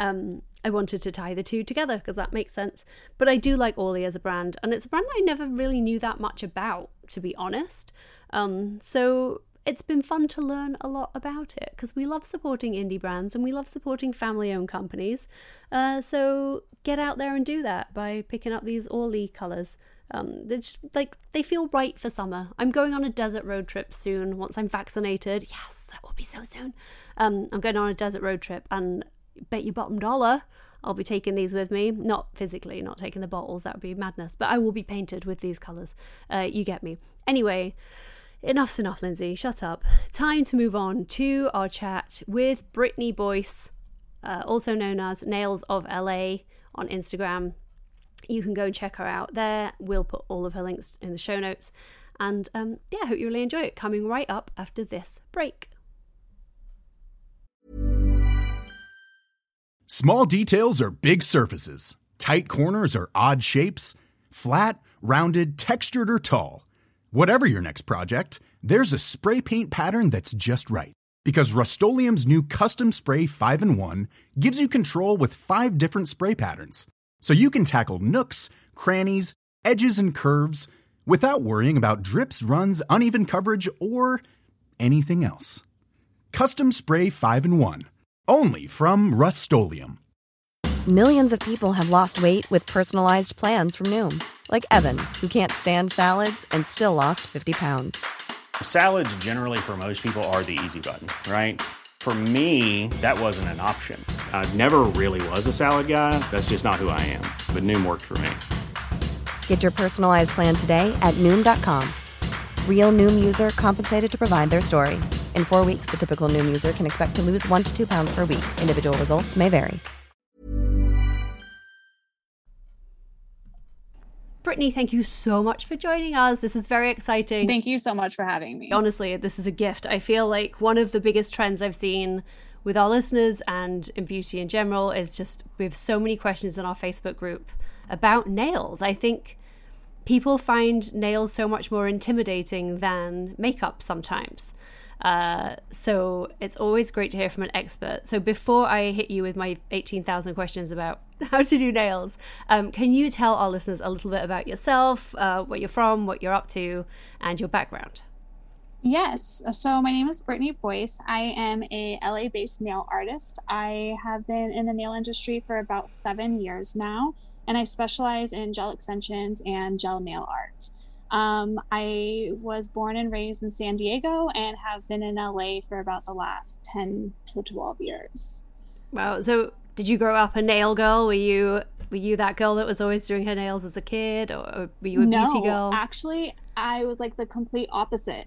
S2: I wanted to tie the two together because that makes sense. But I do like Orly as a brand, and it's a brand that I never really knew that much about, to be honest. So it's been fun to learn a lot about it because we love supporting indie brands and we love supporting family-owned companies. So get out there and do that by picking up these Orly colours. They feel right for summer. I'm going on a desert road trip soon once I'm vaccinated. Yes, that will be so soon. I'm going on a desert road trip, and bet your bottom dollar I'll be taking these with me. Not physically, not taking the bottles, that would be madness, but I will be painted with these colours. You get me. Anyway, enough's enough, Lindsay. Shut up. Time to move on to our chat with Brittany Boyce, also known as Nails of LA on Instagram. You can go and check her out there. We'll put all of her links in the show notes. And I hope you really enjoy it. Coming right up after this break.
S1: Small details are big surfaces. Tight corners are odd shapes. Flat, rounded, textured, or tall. Whatever your next project, there's a spray paint pattern that's just right. Because Rust-Oleum's new Custom Spray 5-in-1 gives you control with 5 different spray patterns. So you can tackle nooks, crannies, edges, and curves without worrying about drips, runs, uneven coverage, or anything else. Custom Spray 5-in-1. Only from Rust-Oleum.
S4: Millions of people have lost weight with personalized plans from Noom. Like Evan, who can't stand salads and still lost 50 pounds.
S5: Salads generally for most people are the easy button, right? For me, that wasn't an option. I never really was a salad guy. That's just not who I am. But Noom worked for me.
S4: Get your personalized plan today at Noom.com. Real Noom user compensated to provide their story. In 4 weeks, the typical Noom user can expect to lose 1 to 2 pounds per week. Individual results may vary.
S2: Brittany, thank you so much for joining us. This is very exciting.
S6: Thank you so much for having me.
S2: Honestly, this is a gift. I feel like one of the biggest trends I've seen with our listeners and in beauty in general is just we have so many questions in our Facebook group about nails. I think people find nails so much more intimidating than makeup sometimes. So it's always great to hear from an expert. So before I hit you with my 18,000 questions about how to do nails, can you tell our listeners a little bit about yourself, where you're from, what you're up to, and your background?
S6: Yes. So my name is Brittany Boyce. I am a LA-based nail artist. I have been in the nail industry for about 7 years now, and I specialize in gel extensions and gel nail art. I was born and raised in San Diego and have been in LA for about the last 10 to 12 years.
S2: Wow. So did you grow up a nail girl? Were you that girl that was always doing her nails as a kid, or were you a beauty girl?
S6: No, actually, I was like the complete opposite.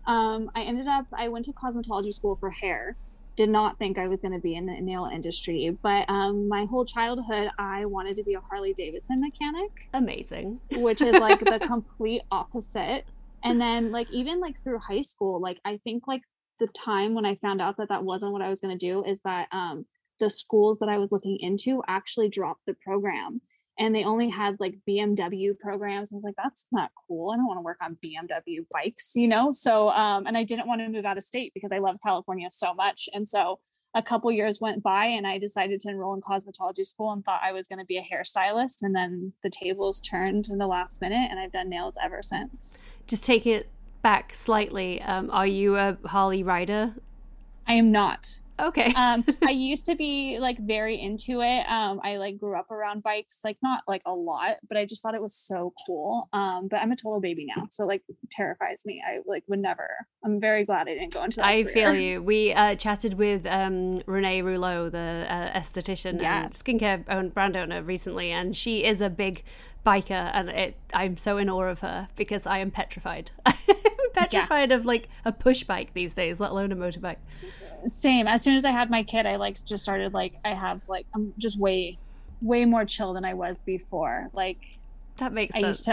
S6: I went to cosmetology school for hair. Did not think I was going to be in the nail industry, but my whole childhood, I wanted to be a Harley Davidson mechanic.
S2: Amazing.
S6: Which is like the complete opposite. And then like, even like through high school, like I think like the time when I found out that that wasn't what I was going to do is that the schools that I was looking into actually dropped the program. And they only had like BMW programs. I was like, that's not cool. I don't want to work on BMW bikes, you know? So, and I didn't want to move out of state because I love California so much. And so a couple years went by and I decided to enroll in cosmetology school and thought I was going to be a hairstylist. And then the tables turned in the last minute and I've done nails ever since.
S2: Just take it back slightly. Are you a Harley rider?
S6: I am not.
S2: Okay.
S6: I used to be like very into it. I like grew up around bikes, like not like a lot, but I just thought it was so cool. But I'm a total baby now. So like it terrifies me. I like would never, I'm very glad I didn't go into that
S2: I
S6: career.
S2: feel you. We chatted with Renee Rouleau, the esthetician and skincare brand owner recently, and she is a big biker, and I'm so in awe of her because I am petrified. Petrified of like a push bike these days, let alone a motorbike.
S6: Same. As soon as I had my kid, I like just started like I'm just way more chill than I was before. Like
S2: that makes sense.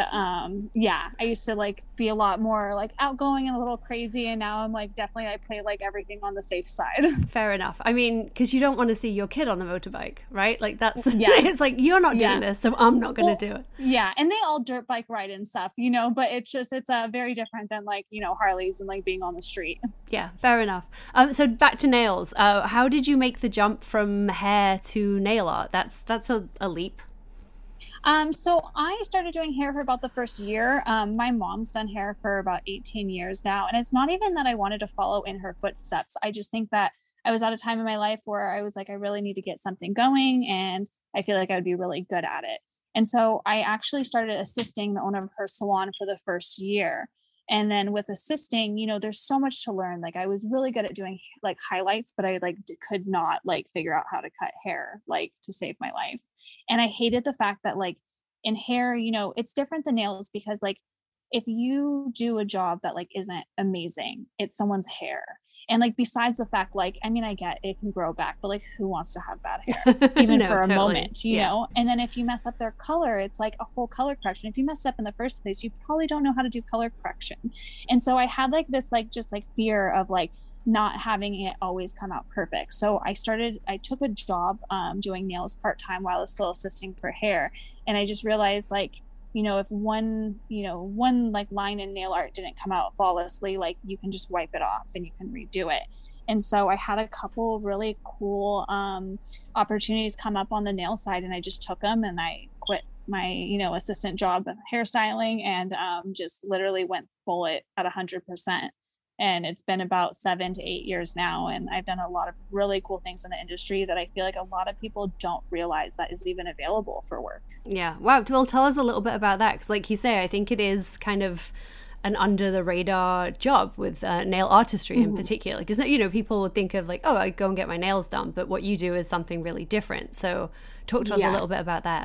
S6: I used to like be a lot more like outgoing and a little crazy, and now I'm like definitely I play like everything on the safe side.
S2: Fair enough. I mean, because you don't want to see your kid on the motorbike, right? Like that's it's like you're not doing this, so I'm not going to do it.
S6: Yeah, and they all dirt bike ride and stuff, you know. But it's very different than like Harleys and like being on the street.
S2: Yeah, fair enough. So back to nails. How did you make the jump from hair to nail art? That's a leap.
S6: So I started doing hair for about the first year. My mom's done hair for about 18 years now. And it's not even that I wanted to follow in her footsteps. I just think that I was at a time in my life where I was like, I really need to get something going, and I feel like I would be really good at it. And so I actually started assisting the owner of her salon for the first year. And then with assisting, there's so much to learn. Like I was really good at doing like highlights, but I like could not like figure out how to cut hair, like to save my life. And I hated the fact that like in hair, it's different than nails, because like if you do a job that like isn't amazing, it's someone's hair. And like besides the fact, like, I mean, I get it can grow back, but like who wants to have bad hair even
S2: No,
S6: for a
S2: totally.
S6: moment, you know? And then if you mess up their color, it's like a whole color correction. If you messed up in the first place, you probably don't know how to do color correction. And so I had like this like just like fear of like not having it always come out perfect. So I took a job doing nails part-time while I was still assisting for hair. And I just realized like, if one like line in nail art didn't come out flawlessly, like you can just wipe it off and you can redo it. And so I had a couple really cool opportunities come up on the nail side, and I just took them, and I quit my, assistant job of hairstyling, and just literally went full it at 100%. And it's been about 7 to 8 years now. And I've done a lot of really cool things in the industry that I feel like a lot of people don't realize that is even available for work.
S2: Yeah. Wow. Well, tell us a little bit about that. Because like you say, I think it is kind of an under the radar job with nail artistry in particular. Because, people would think of like, oh, I go and get my nails done. But what you do is something really different. So talk to us a little bit about that.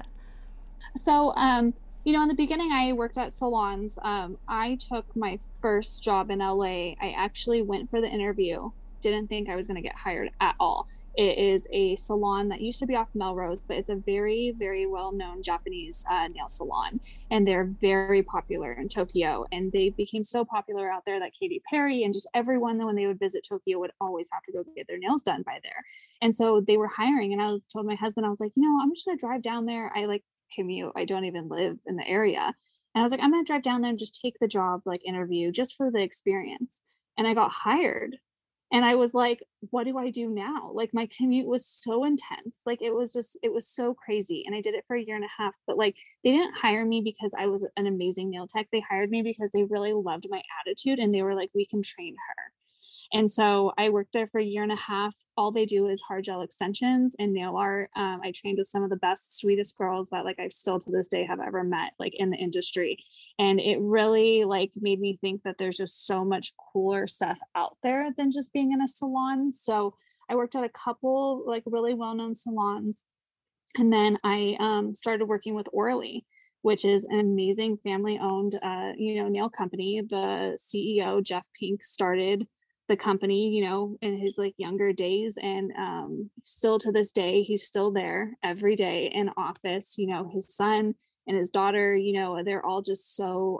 S6: So, in the beginning, I worked at salons. I took my first job in LA. I actually went for the interview. Didn't think I was going to get hired at all. It is a salon that used to be off Melrose, but it's a very, very well-known Japanese nail salon. And they're very popular in Tokyo. And they became so popular out there that Katy Perry and just everyone, when they would visit Tokyo, would always have to go get their nails done by there. And so they were hiring. And I told my husband, I was like, I'm just going to drive down there. I like commute. I don't even live in the area. And I was like, I'm going to drive down there and just take the job, like interview just for the experience. And I got hired. And I was like, what do I do now? Like my commute was so intense. Like it was so crazy. And I did it for 1.5 years. But like they didn't hire me because I was an amazing nail tech. They hired me because they really loved my attitude. And they were like, we can train her. And so I worked there for 1.5 years. All they do is hard gel extensions and nail art. I trained with some of the best, sweetest girls that like I still to this day have ever met, like in the industry. And it really like made me think that there's just so much cooler stuff out there than just being in a salon. So I worked at a couple like really well-known salons. And then I started working with Orly, which is an amazing family-owned, nail company. The CEO, Jeff Pink, started the company, in his like younger days. And still to this day, he's still there every day in office. His son and his daughter, they're all just so,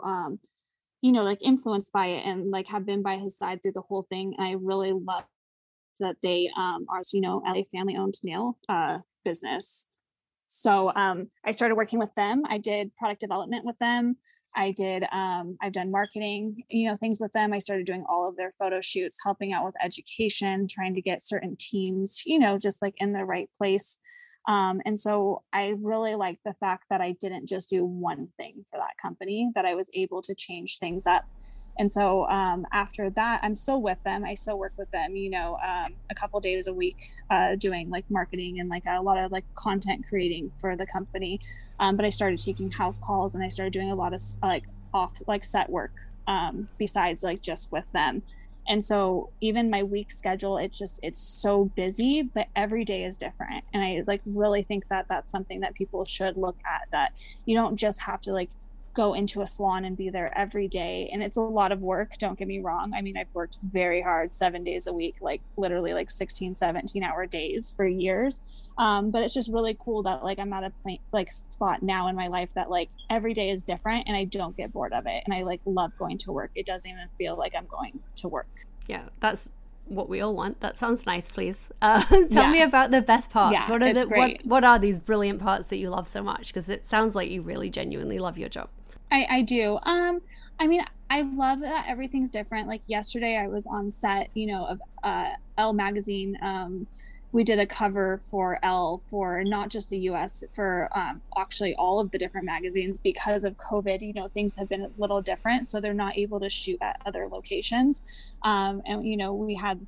S6: like influenced by it and like have been by his side through the whole thing. And I really love that they are, LA family owned nail business. So I started working with them. I did product development with them. I've done marketing, things with them. I started doing all of their photo shoots, helping out with education, trying to get certain teams, just like in the right place. And so I really like the fact that I didn't just do one thing for that company, that I was able to change things up. And so after that, I'm still with them. I still work with them, a couple days a week, doing like marketing and like a lot of like content creating for the company. But I started taking house calls and I started doing a lot of like off like set work besides like just with them. And so even my week schedule, it's so busy, but every day is different. And I like really think that that's something that people should look at, that you don't just have to like go into a salon and be there every day. And it's a lot of work, don't get me wrong. I mean, I've worked very hard 7 days a week, like literally like 16, 17-hour days for years. But it's just really cool that like I'm at a spot now in my life that like every day is different and I don't get bored of it. And I like love going to work. It doesn't even feel like I'm going to work.
S2: Yeah, that's what we all want. That sounds nice, please. Tell me about the best parts.
S6: Yeah,
S2: what are these brilliant parts that you love so much? Because it sounds like you really genuinely love your job.
S6: I do. I mean, I love that everything's different. Like yesterday I was on set, of Elle magazine, we did a cover for Elle for not just the US, for actually all of the different magazines. Because of COVID, you know, things have been a little different, so they're not able to shoot at other locations. And you know, we had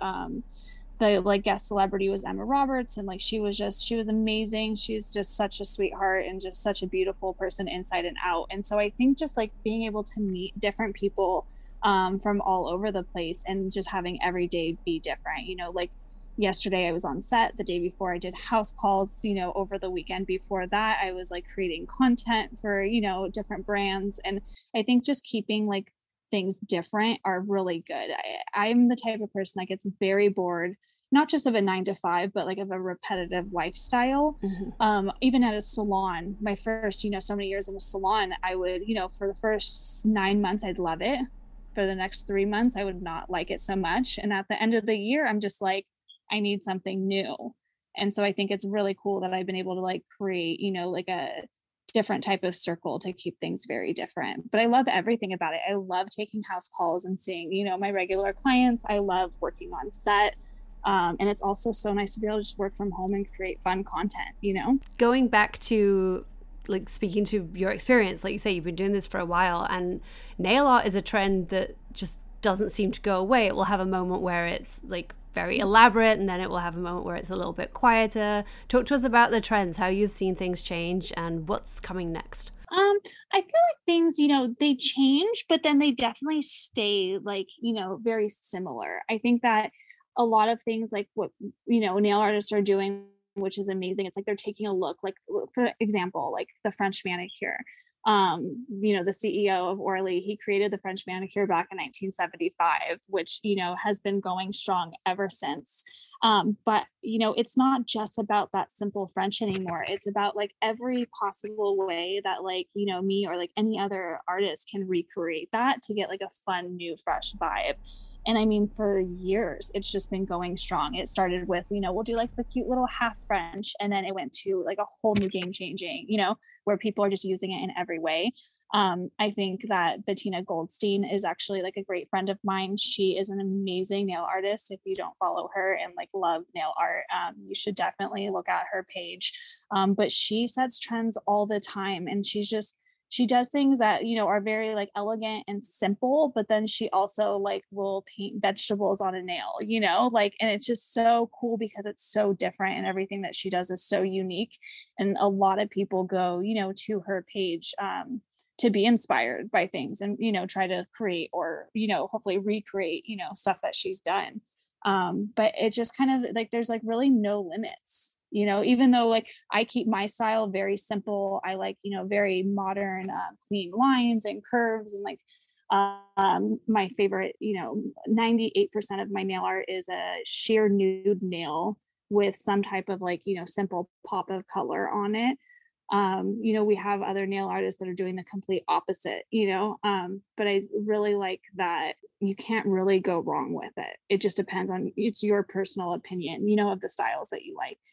S6: the like guest celebrity was Emma Roberts, and like she was amazing. She's just such a sweetheart and just such a beautiful person inside and out. And so I think just like being able to meet different people from all over the place, and just having every day be different, you know, like yesterday I was on set, the day before I did house calls, you know, over the weekend before that I was like creating content for, you know, different brands. And I think just keeping like things different are really good. I'm the type of person that gets very bored, not just of a 9 to 5, but like of a repetitive lifestyle. Even at a salon, my first, you know, so many years in a salon, I would, you know, for the first 9 months I'd love it. For the next 3 months I would not like it so much, and at the end of the year I'm just like, I need something new. And so I think it's really cool that I've been able to like create, you know, like a different type of circle to keep things very different. But I love everything about it. I love taking house calls and seeing, you know, my regular clients. I love working on set. And it's also so nice to be able to just work from home and create fun content, you know?
S2: Going back to like speaking to your experience, like you say, you've been doing this for a while, and nail art is a trend that just doesn't seem to go away. It will have a moment where it's like very elaborate, and then it will have a moment where it's a little bit quieter. Talk to us about the trends, how you've seen things change and what's coming next.
S6: I feel like things, you know, they change, but then they definitely stay like, you know, very similar. I think that a lot of things like what, you know, nail artists are doing, which is amazing. It's like they're taking a look, like for example, like the French manicure. You know, the CEO of Orly, he created the French manicure back in 1975, which, you know, has been going strong ever since. But, you know, it's not just about that simple French anymore. It's about like every possible way that like, you know, me or like any other artist can recreate that to get like a fun, new, fresh vibe. And I mean, for years, it's just been going strong. It started with, you know, we'll do like the cute little half French, and then it went to like a whole new game changing, you know, where people are just using it in every way. I think that Bettina Goldstein is actually like a great friend of mine. She is an amazing nail artist. If you don't follow her and like love nail art, you should definitely look at her page. But she sets trends all the time, and she does things that, you know, are very like elegant and simple, but then she also like will paint vegetables on a nail, you know, like, and it's just so cool because it's so different, and everything that she does is so unique. And a lot of people go, you know, to her page to be inspired by things, and, you know, try to create or, you know, hopefully recreate, you know, stuff that she's done. But it just kind of like, there's like really no limits, you know, even though like I keep my style very simple. I like, you know, very modern, clean lines and curves, and like my favorite, you know, 98% of my nail art is a sheer nude nail with some type of like, you know, simple pop of color on it. You know, we have other nail artists that are doing the complete opposite, you know, but I really like that you can't really go wrong with it. It just depends on, it's your personal opinion, you know, of the styles that you like.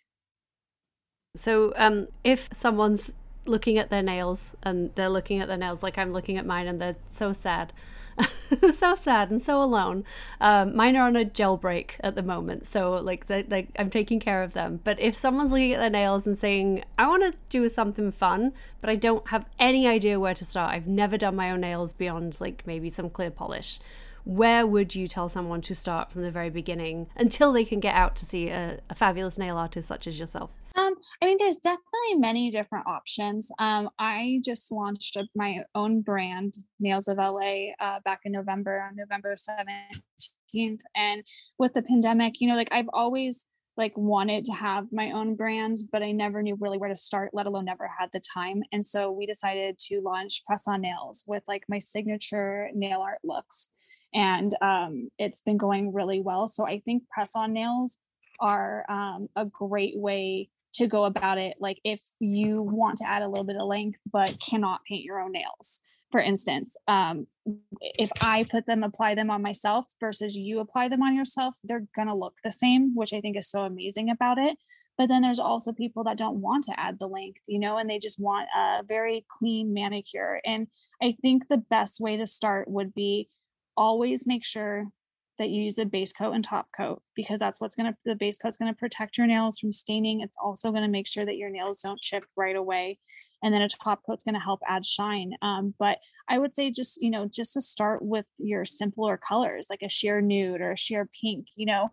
S2: So if someone's looking at their nails, and they're looking at their nails like I'm looking at mine, and they're so sad, so sad and so alone. Mine are on a gel break at the moment, so like I'm taking care of them. But if someone's looking at their nails and saying, I want to do something fun, but I don't have any idea where to start, I've never done my own nails beyond like maybe some clear polish, where would you tell someone to start from the very beginning until they can get out to see a fabulous nail artist such as yourself?
S6: I mean, there's definitely many different options. I just launched my own brand, Nails of LA, back in November, on November 17th. And with the pandemic, you know, like I've always like wanted to have my own brand, but I never knew really where to start, let alone never had the time. And so we decided to launch Press On Nails with like my signature nail art looks. And it's been going really well. So I think Press On Nails are a great way to go about it. Like if you want to add a little bit of length but cannot paint your own nails, for instance, if I apply them on myself versus you apply them on yourself, they're gonna look the same, which I think is so amazing about it. But then there's also people that don't want to add the length, you know, and they just want a very clean manicure. And I think the best way to start would be always make sure that you use a base coat and top coat, because that's the base coat's going to protect your nails from staining. It's also going to make sure that your nails don't chip right away. And then a top coat's going to help add shine. But I would say just to start with your simpler colors, like a sheer nude or a sheer pink,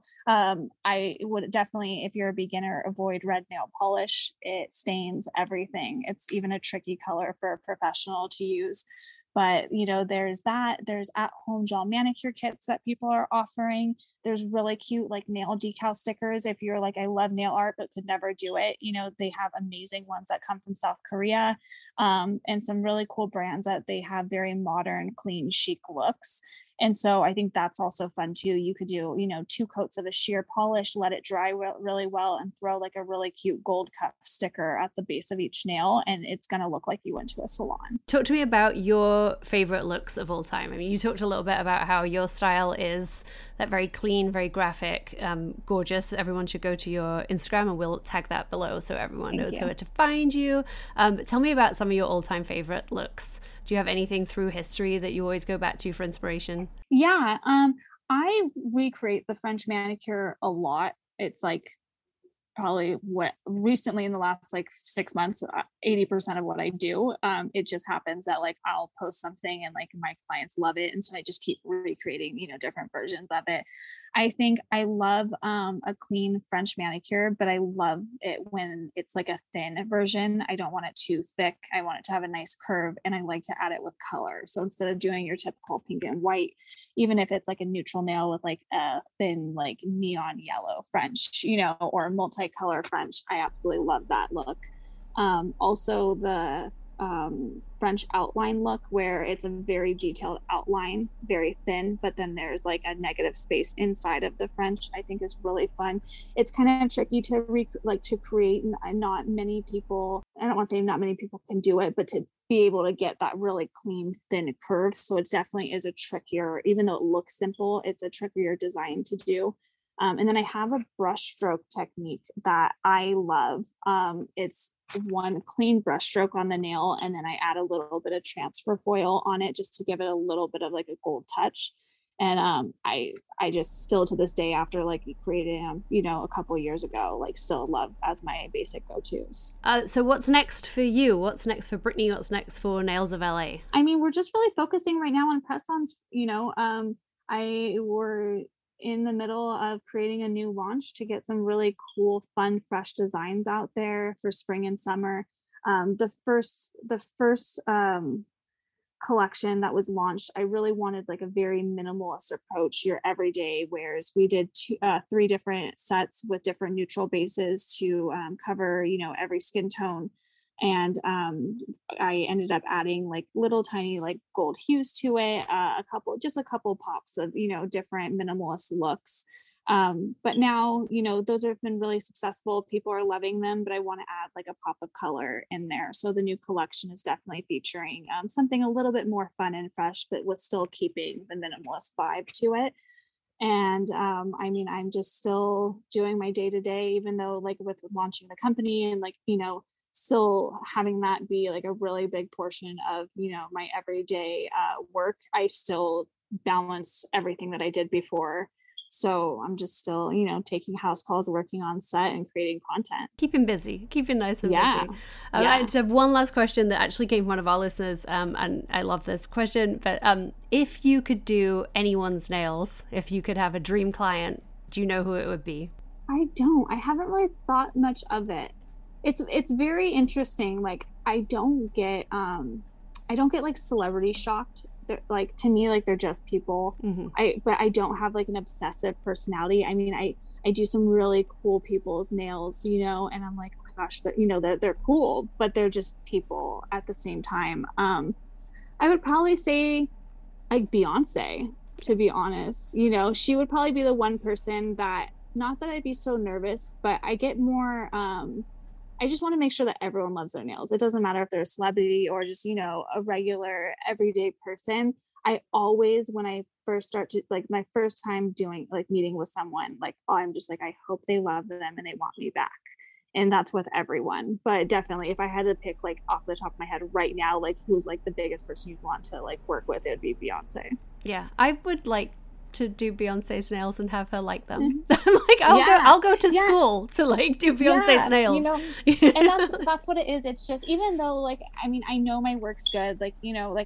S6: I would definitely, if you're a beginner, avoid red nail polish. It stains everything. It's even a tricky color for a professional to use. But, there's at-home gel manicure kits that people are offering. There's really cute like nail decal stickers. If you're like, I love nail art, but could never do it, they have amazing ones that come from South Korea, and some really cool brands that they have very modern, clean, chic looks. And so I think that's also fun too. You could do, 2 coats of a sheer polish, let it dry really well, and throw like a really cute gold cuff sticker at the base of each nail. And it's going to look like you went to a salon.
S2: Talk to me about your favorite looks of all time. I mean, you talked a little bit about how your style is that very clean, very graphic, gorgeous. Everyone should go to your Instagram, and we'll tag that below so everyone knows where to find you. But tell me about some of your all-time favorite looks. Do you have anything through history that you always go back to for inspiration?
S6: Yeah, I recreate the French manicure a lot. It's like probably what recently in the last like 6 months, 80% of what I do. It just happens that like I'll post something and like my clients love it. And so I just keep recreating, different versions of it. I think I love a clean French manicure, but I love it when it's like a thin version. I don't want it too thick. I want it to have a nice curve, and I like to add it with color. So instead of doing your typical pink and white, even if it's like a neutral nail with like a thin, like neon yellow French, or a multicolor French, I absolutely love that look. Also the French outline look, where it's a very detailed outline, very thin, but then there's like a negative space inside of the French, I think is really fun. It's kind of tricky to create, and not many people, I don't want to say not many people can do it, but to be able to get that really clean, thin curve. So it definitely is a trickier, even though it looks simple, it's a trickier design to do. And then I have a brush stroke technique that I love. It's one clean brush stroke on the nail, and then I add a little bit of transfer foil on it just to give it a little bit of like a gold touch. And I just still to this day, after like creating them, a couple of years ago, like still love as my basic go-tos.
S2: So what's next for you? What's next for Brittany? What's next for Nails of LA?
S6: I mean, we're just really focusing right now on press-ons. We're in the middle of creating a new launch to get some really cool, fun, fresh designs out there for spring and summer. The first collection that was launched, I really wanted like a very minimalist approach, your everyday wears. We did 3 different sets with different neutral bases to cover, every skin tone. And I ended up adding like little tiny like gold hues to it, a couple pops of, different minimalist looks. But now, those have been really successful. People are loving them, but I want to add like a pop of color in there. So the new collection is definitely featuring something a little bit more fun and fresh, but with still keeping the minimalist vibe to it. And I'm just still doing my day to day, even though like with launching the company and like, still having that be like a really big portion of, my everyday work. I still balance everything that I did before. So I'm just still, taking house calls, working on set and creating content.
S2: Keeping busy, keeping nice and busy.
S6: Yeah.
S2: I just have one last question that actually came from one of our listeners, and I love this question, but if you could do anyone's nails, if you could have a dream client, do you know who it would be? I
S6: don't. I haven't really thought much of it. It's very interesting. Like I don't get like celebrity shocked. They're, like to me, like they're just people. Mm-hmm. But I don't have like an obsessive personality. I mean, I do some really cool people's nails, and I'm like, oh my gosh, they're cool, but they're just people at the same time. I would probably say like Beyonce, to be honest. She would probably be the one person that, not that I'd be so nervous, but I get more I just want to make sure that everyone loves their nails. It doesn't matter if they're a celebrity or just, a regular everyday person. I always, when I first start to like my first time doing like meeting with someone, like, I'm just like, I hope they love them and they want me back. And that's with everyone. But definitely if I had to pick like off the top of my head right now, like who's like the biggest person you'd want to like work with, it would be Beyonce.
S2: Yeah. I would like to do Beyonce's nails and have her like them. Like I'll go to school to like do Beyonce's nails.
S6: You know, and that's what it is. It's just, even though like, I mean, I know my work's good. Like, you know,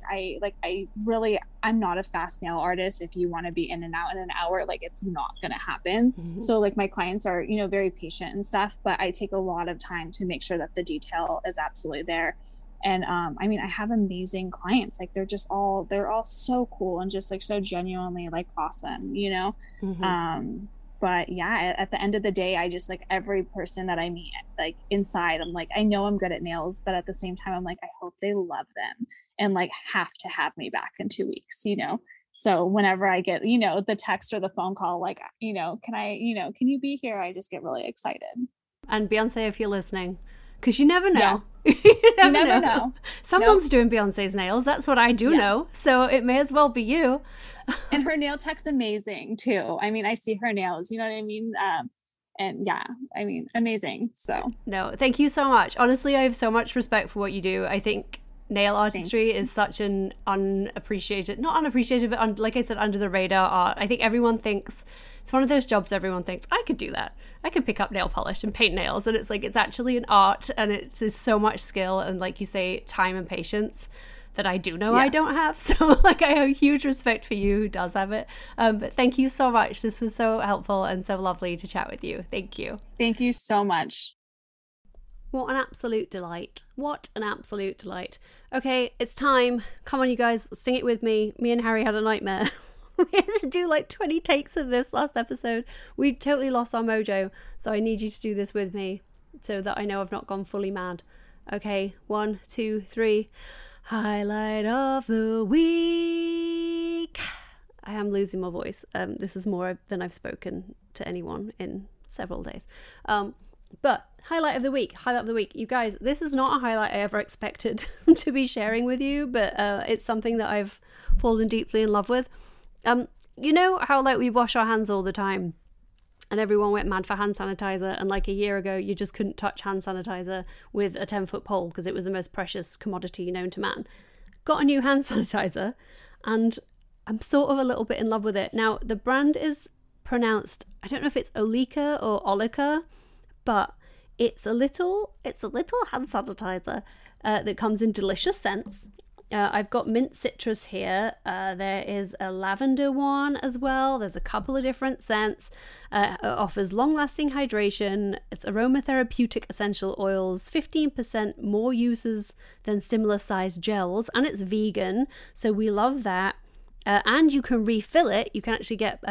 S6: I'm not a fast nail artist. If you want to be in and out in an hour, like it's not going to happen. Mm-hmm. So like my clients are, you know, very patient and stuff, but I take a lot of time to make sure that the detail is absolutely there. And I mean, I have amazing clients. Like they're all so cool and just like so genuinely like awesome, you know? Mm-hmm. But yeah, at the end of the day, I just like every person that I meet, like inside, I'm like, I know I'm good at nails, but at the same time, I'm like, I hope they love them and like have to have me back in 2 weeks, you know? So whenever I get, you know, the text or the phone call, like, you know, can you be here? I just get really excited.
S2: And Beyonce, if you're listening, because you never know.
S6: Yes.
S2: you never know. Someone's doing Beyonce's nails. That's what I do know. So it may as well be you.
S6: And her nail tech's amazing too. I mean, I see her nails, you know what I mean? And yeah, I mean, amazing. So
S2: no, thank you so much. Honestly, I have so much respect for what you do. I think nail artistry is such an not unappreciated, but like I said, under the radar art. I think everyone thinks it's one of those jobs everyone thinks, I could do that. I could pick up nail polish and paint nails. And it's like, it's actually an art, and it's so much skill and, like you say, time and patience that I do know I don't have. So like I have huge respect for you who does have it. But thank you so much. This was so helpful and so lovely to chat with you. Thank you.
S6: Thank you so much.
S2: What an absolute delight. What an absolute delight. Okay, it's time. Come on, you guys, sing it with me. Me and Harry had a nightmare. We had to do like 20 takes of this last episode. We totally lost our mojo. So I need you to do this with me so that I know I've not gone fully mad. Okay, 1, 2, 3. Highlight of the week. I am losing my voice. This is more than I've spoken to anyone in several days. But highlight of the week. You guys, this is not a highlight I ever expected to be sharing with you, but it's something that I've fallen deeply in love with. You know how like we wash our hands all the time and everyone went mad for hand sanitizer, and like a year ago you just couldn't touch hand sanitizer with a 10-foot pole because it was the most precious commodity known to man. Got a new hand sanitizer and I'm sort of a little bit in love with it. Now the brand is pronounced, I don't know if it's Olika or Olika, but it's a little hand sanitizer that comes in delicious scents. I've got mint citrus here. There is a lavender one as well. There's a couple of different scents. It offers long-lasting hydration. It's aromatherapeutic essential oils, 15% more uses than similar-sized gels, and it's vegan, so we love that. And you can refill it. You can actually get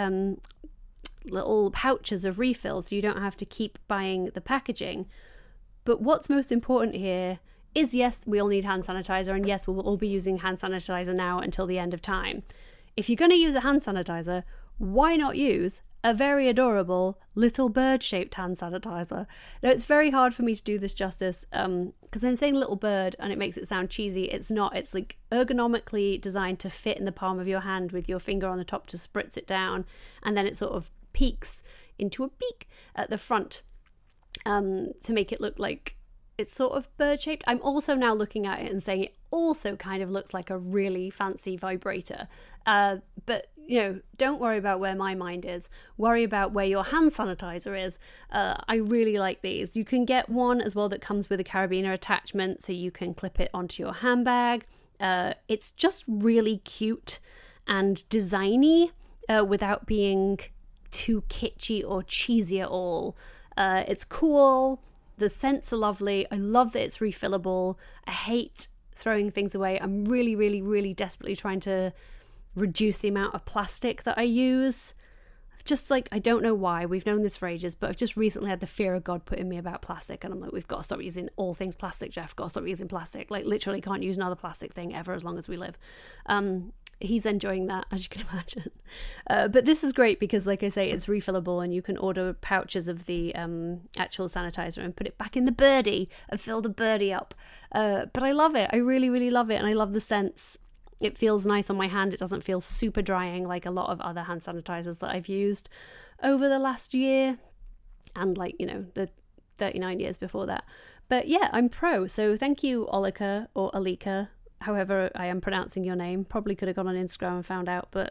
S2: little pouches of refills, so you don't have to keep buying the packaging. But what's most important here is, yes, we all need hand sanitizer, and yes, we'll all be using hand sanitizer now until the end of time. If you're going to use a hand sanitizer, why not use a very adorable little bird-shaped hand sanitizer? Now, it's very hard for me to do this justice because I'm saying little bird and it makes it sound cheesy. It's not. It's like ergonomically designed to fit in the palm of your hand with your finger on the top to spritz it down, and then it sort of peaks into a beak at the front to make it look like it's sort of bird-shaped. I'm also now looking at it and saying it also kind of looks like a really fancy vibrator. But, you know, don't worry about where my mind is. Worry about where your hand sanitizer is. I really like these. You can get one as well that comes with a carabiner attachment, so you can clip it onto your handbag. It's just really cute and designy without being too kitschy or cheesy at all. It's cool. The scents are lovely. I love that it's refillable. I hate throwing things away. I'm really, really, really desperately trying to reduce the amount of plastic that I use. Just like, I don't know why. We've known this for ages, but I've just recently had the fear of God put in me about plastic. And I'm like, we've got to stop using all things plastic, Jeff. Got to stop using plastic. Like, literally can't use another plastic thing ever as long as we live. He's enjoying that, as you can imagine. But this is great because, like I say, it's refillable and you can order pouches of the actual sanitizer and put it back in the birdie and fill the birdie up. But I love it. I really, really love it. And I love the scents. It feels nice on my hand. It doesn't feel super drying like a lot of other hand sanitizers that I've used over the last year. And like, you know, the 39 years before that. But yeah, I'm pro. So thank you, Olika or Alika, however I am pronouncing your name. Probably could have gone on Instagram and found out, but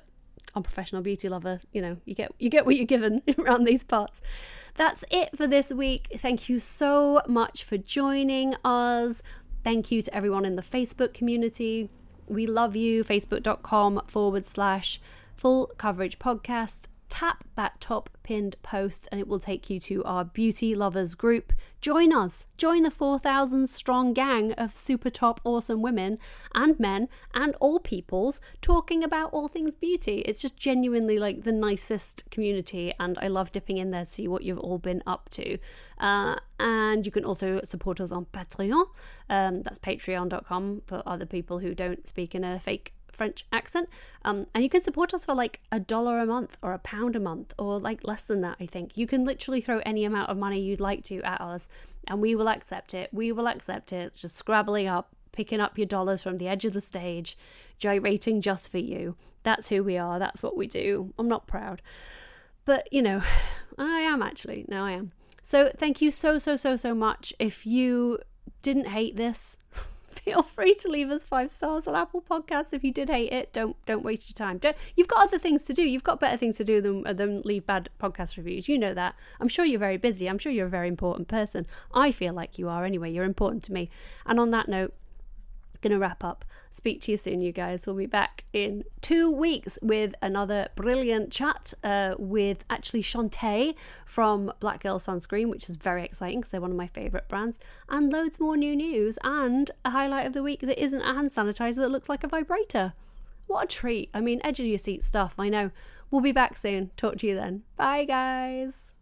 S2: unprofessional beauty lover. You know, you get what you're given around these parts. That's it for this week. Thank you so much for joining us. Thank you to everyone in the Facebook community. We love you. Facebook.com/Full Coverage Podcast. Tap that top pinned post and it will take you to our beauty lovers group. Join us. Join the 4,000 strong gang of super top awesome women and men and all peoples talking about all things beauty. It's just genuinely like the nicest community, and I love dipping in there to see what you've all been up to. And you can also support us on Patreon. That's patreon.com for other people who don't speak in a fake French accent, and you can support us for like $1 a month or £1 a month, or like less than that. I think you can literally throw any amount of money you'd like to at us and we will accept it. Just scrabbling up, picking up your dollars from the edge of the stage, gyrating just for you. That's who we are. That's what we do. I'm not proud, but you know, I am actually. No, I am. So thank you so much. If you didn't hate this, feel free to leave us 5 stars on Apple Podcasts. If you did hate it, don't waste your time. You've got other things to do. You've got better things to do than leave bad podcast reviews. You know that. I'm sure you're very busy. I'm sure you're a very important person. I feel like you are anyway. You're important to me. And on that note, gonna wrap up. Speak to you soon, you guys. We'll be back in 2 weeks with another brilliant chat with actually Shantae from Black Girl Sunscreen, which is very exciting because they're one of my favourite brands, and loads more new news and a highlight of the week that isn't a hand sanitizer that looks like a vibrator. What a treat. I mean, edge of your seat stuff, I know. We'll be back soon. Talk to you then. Bye, guys.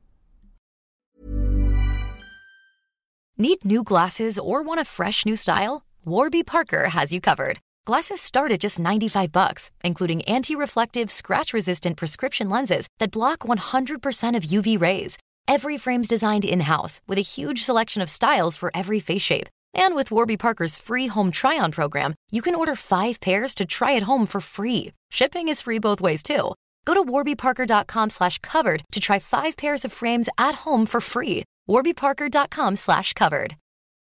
S7: Need new glasses or want a fresh new style? Warby Parker has you covered. Glasses start at just $95, including anti-reflective, scratch-resistant prescription lenses that block 100% of UV rays. Every frame's designed in-house with a huge selection of styles for every face shape. And with Warby Parker's free home try-on program, you can order 5 pairs to try at home for free. Shipping is free both ways, too. Go to warbyparker.com/covered to try 5 pairs of frames at home for free. warbyparker.com/covered.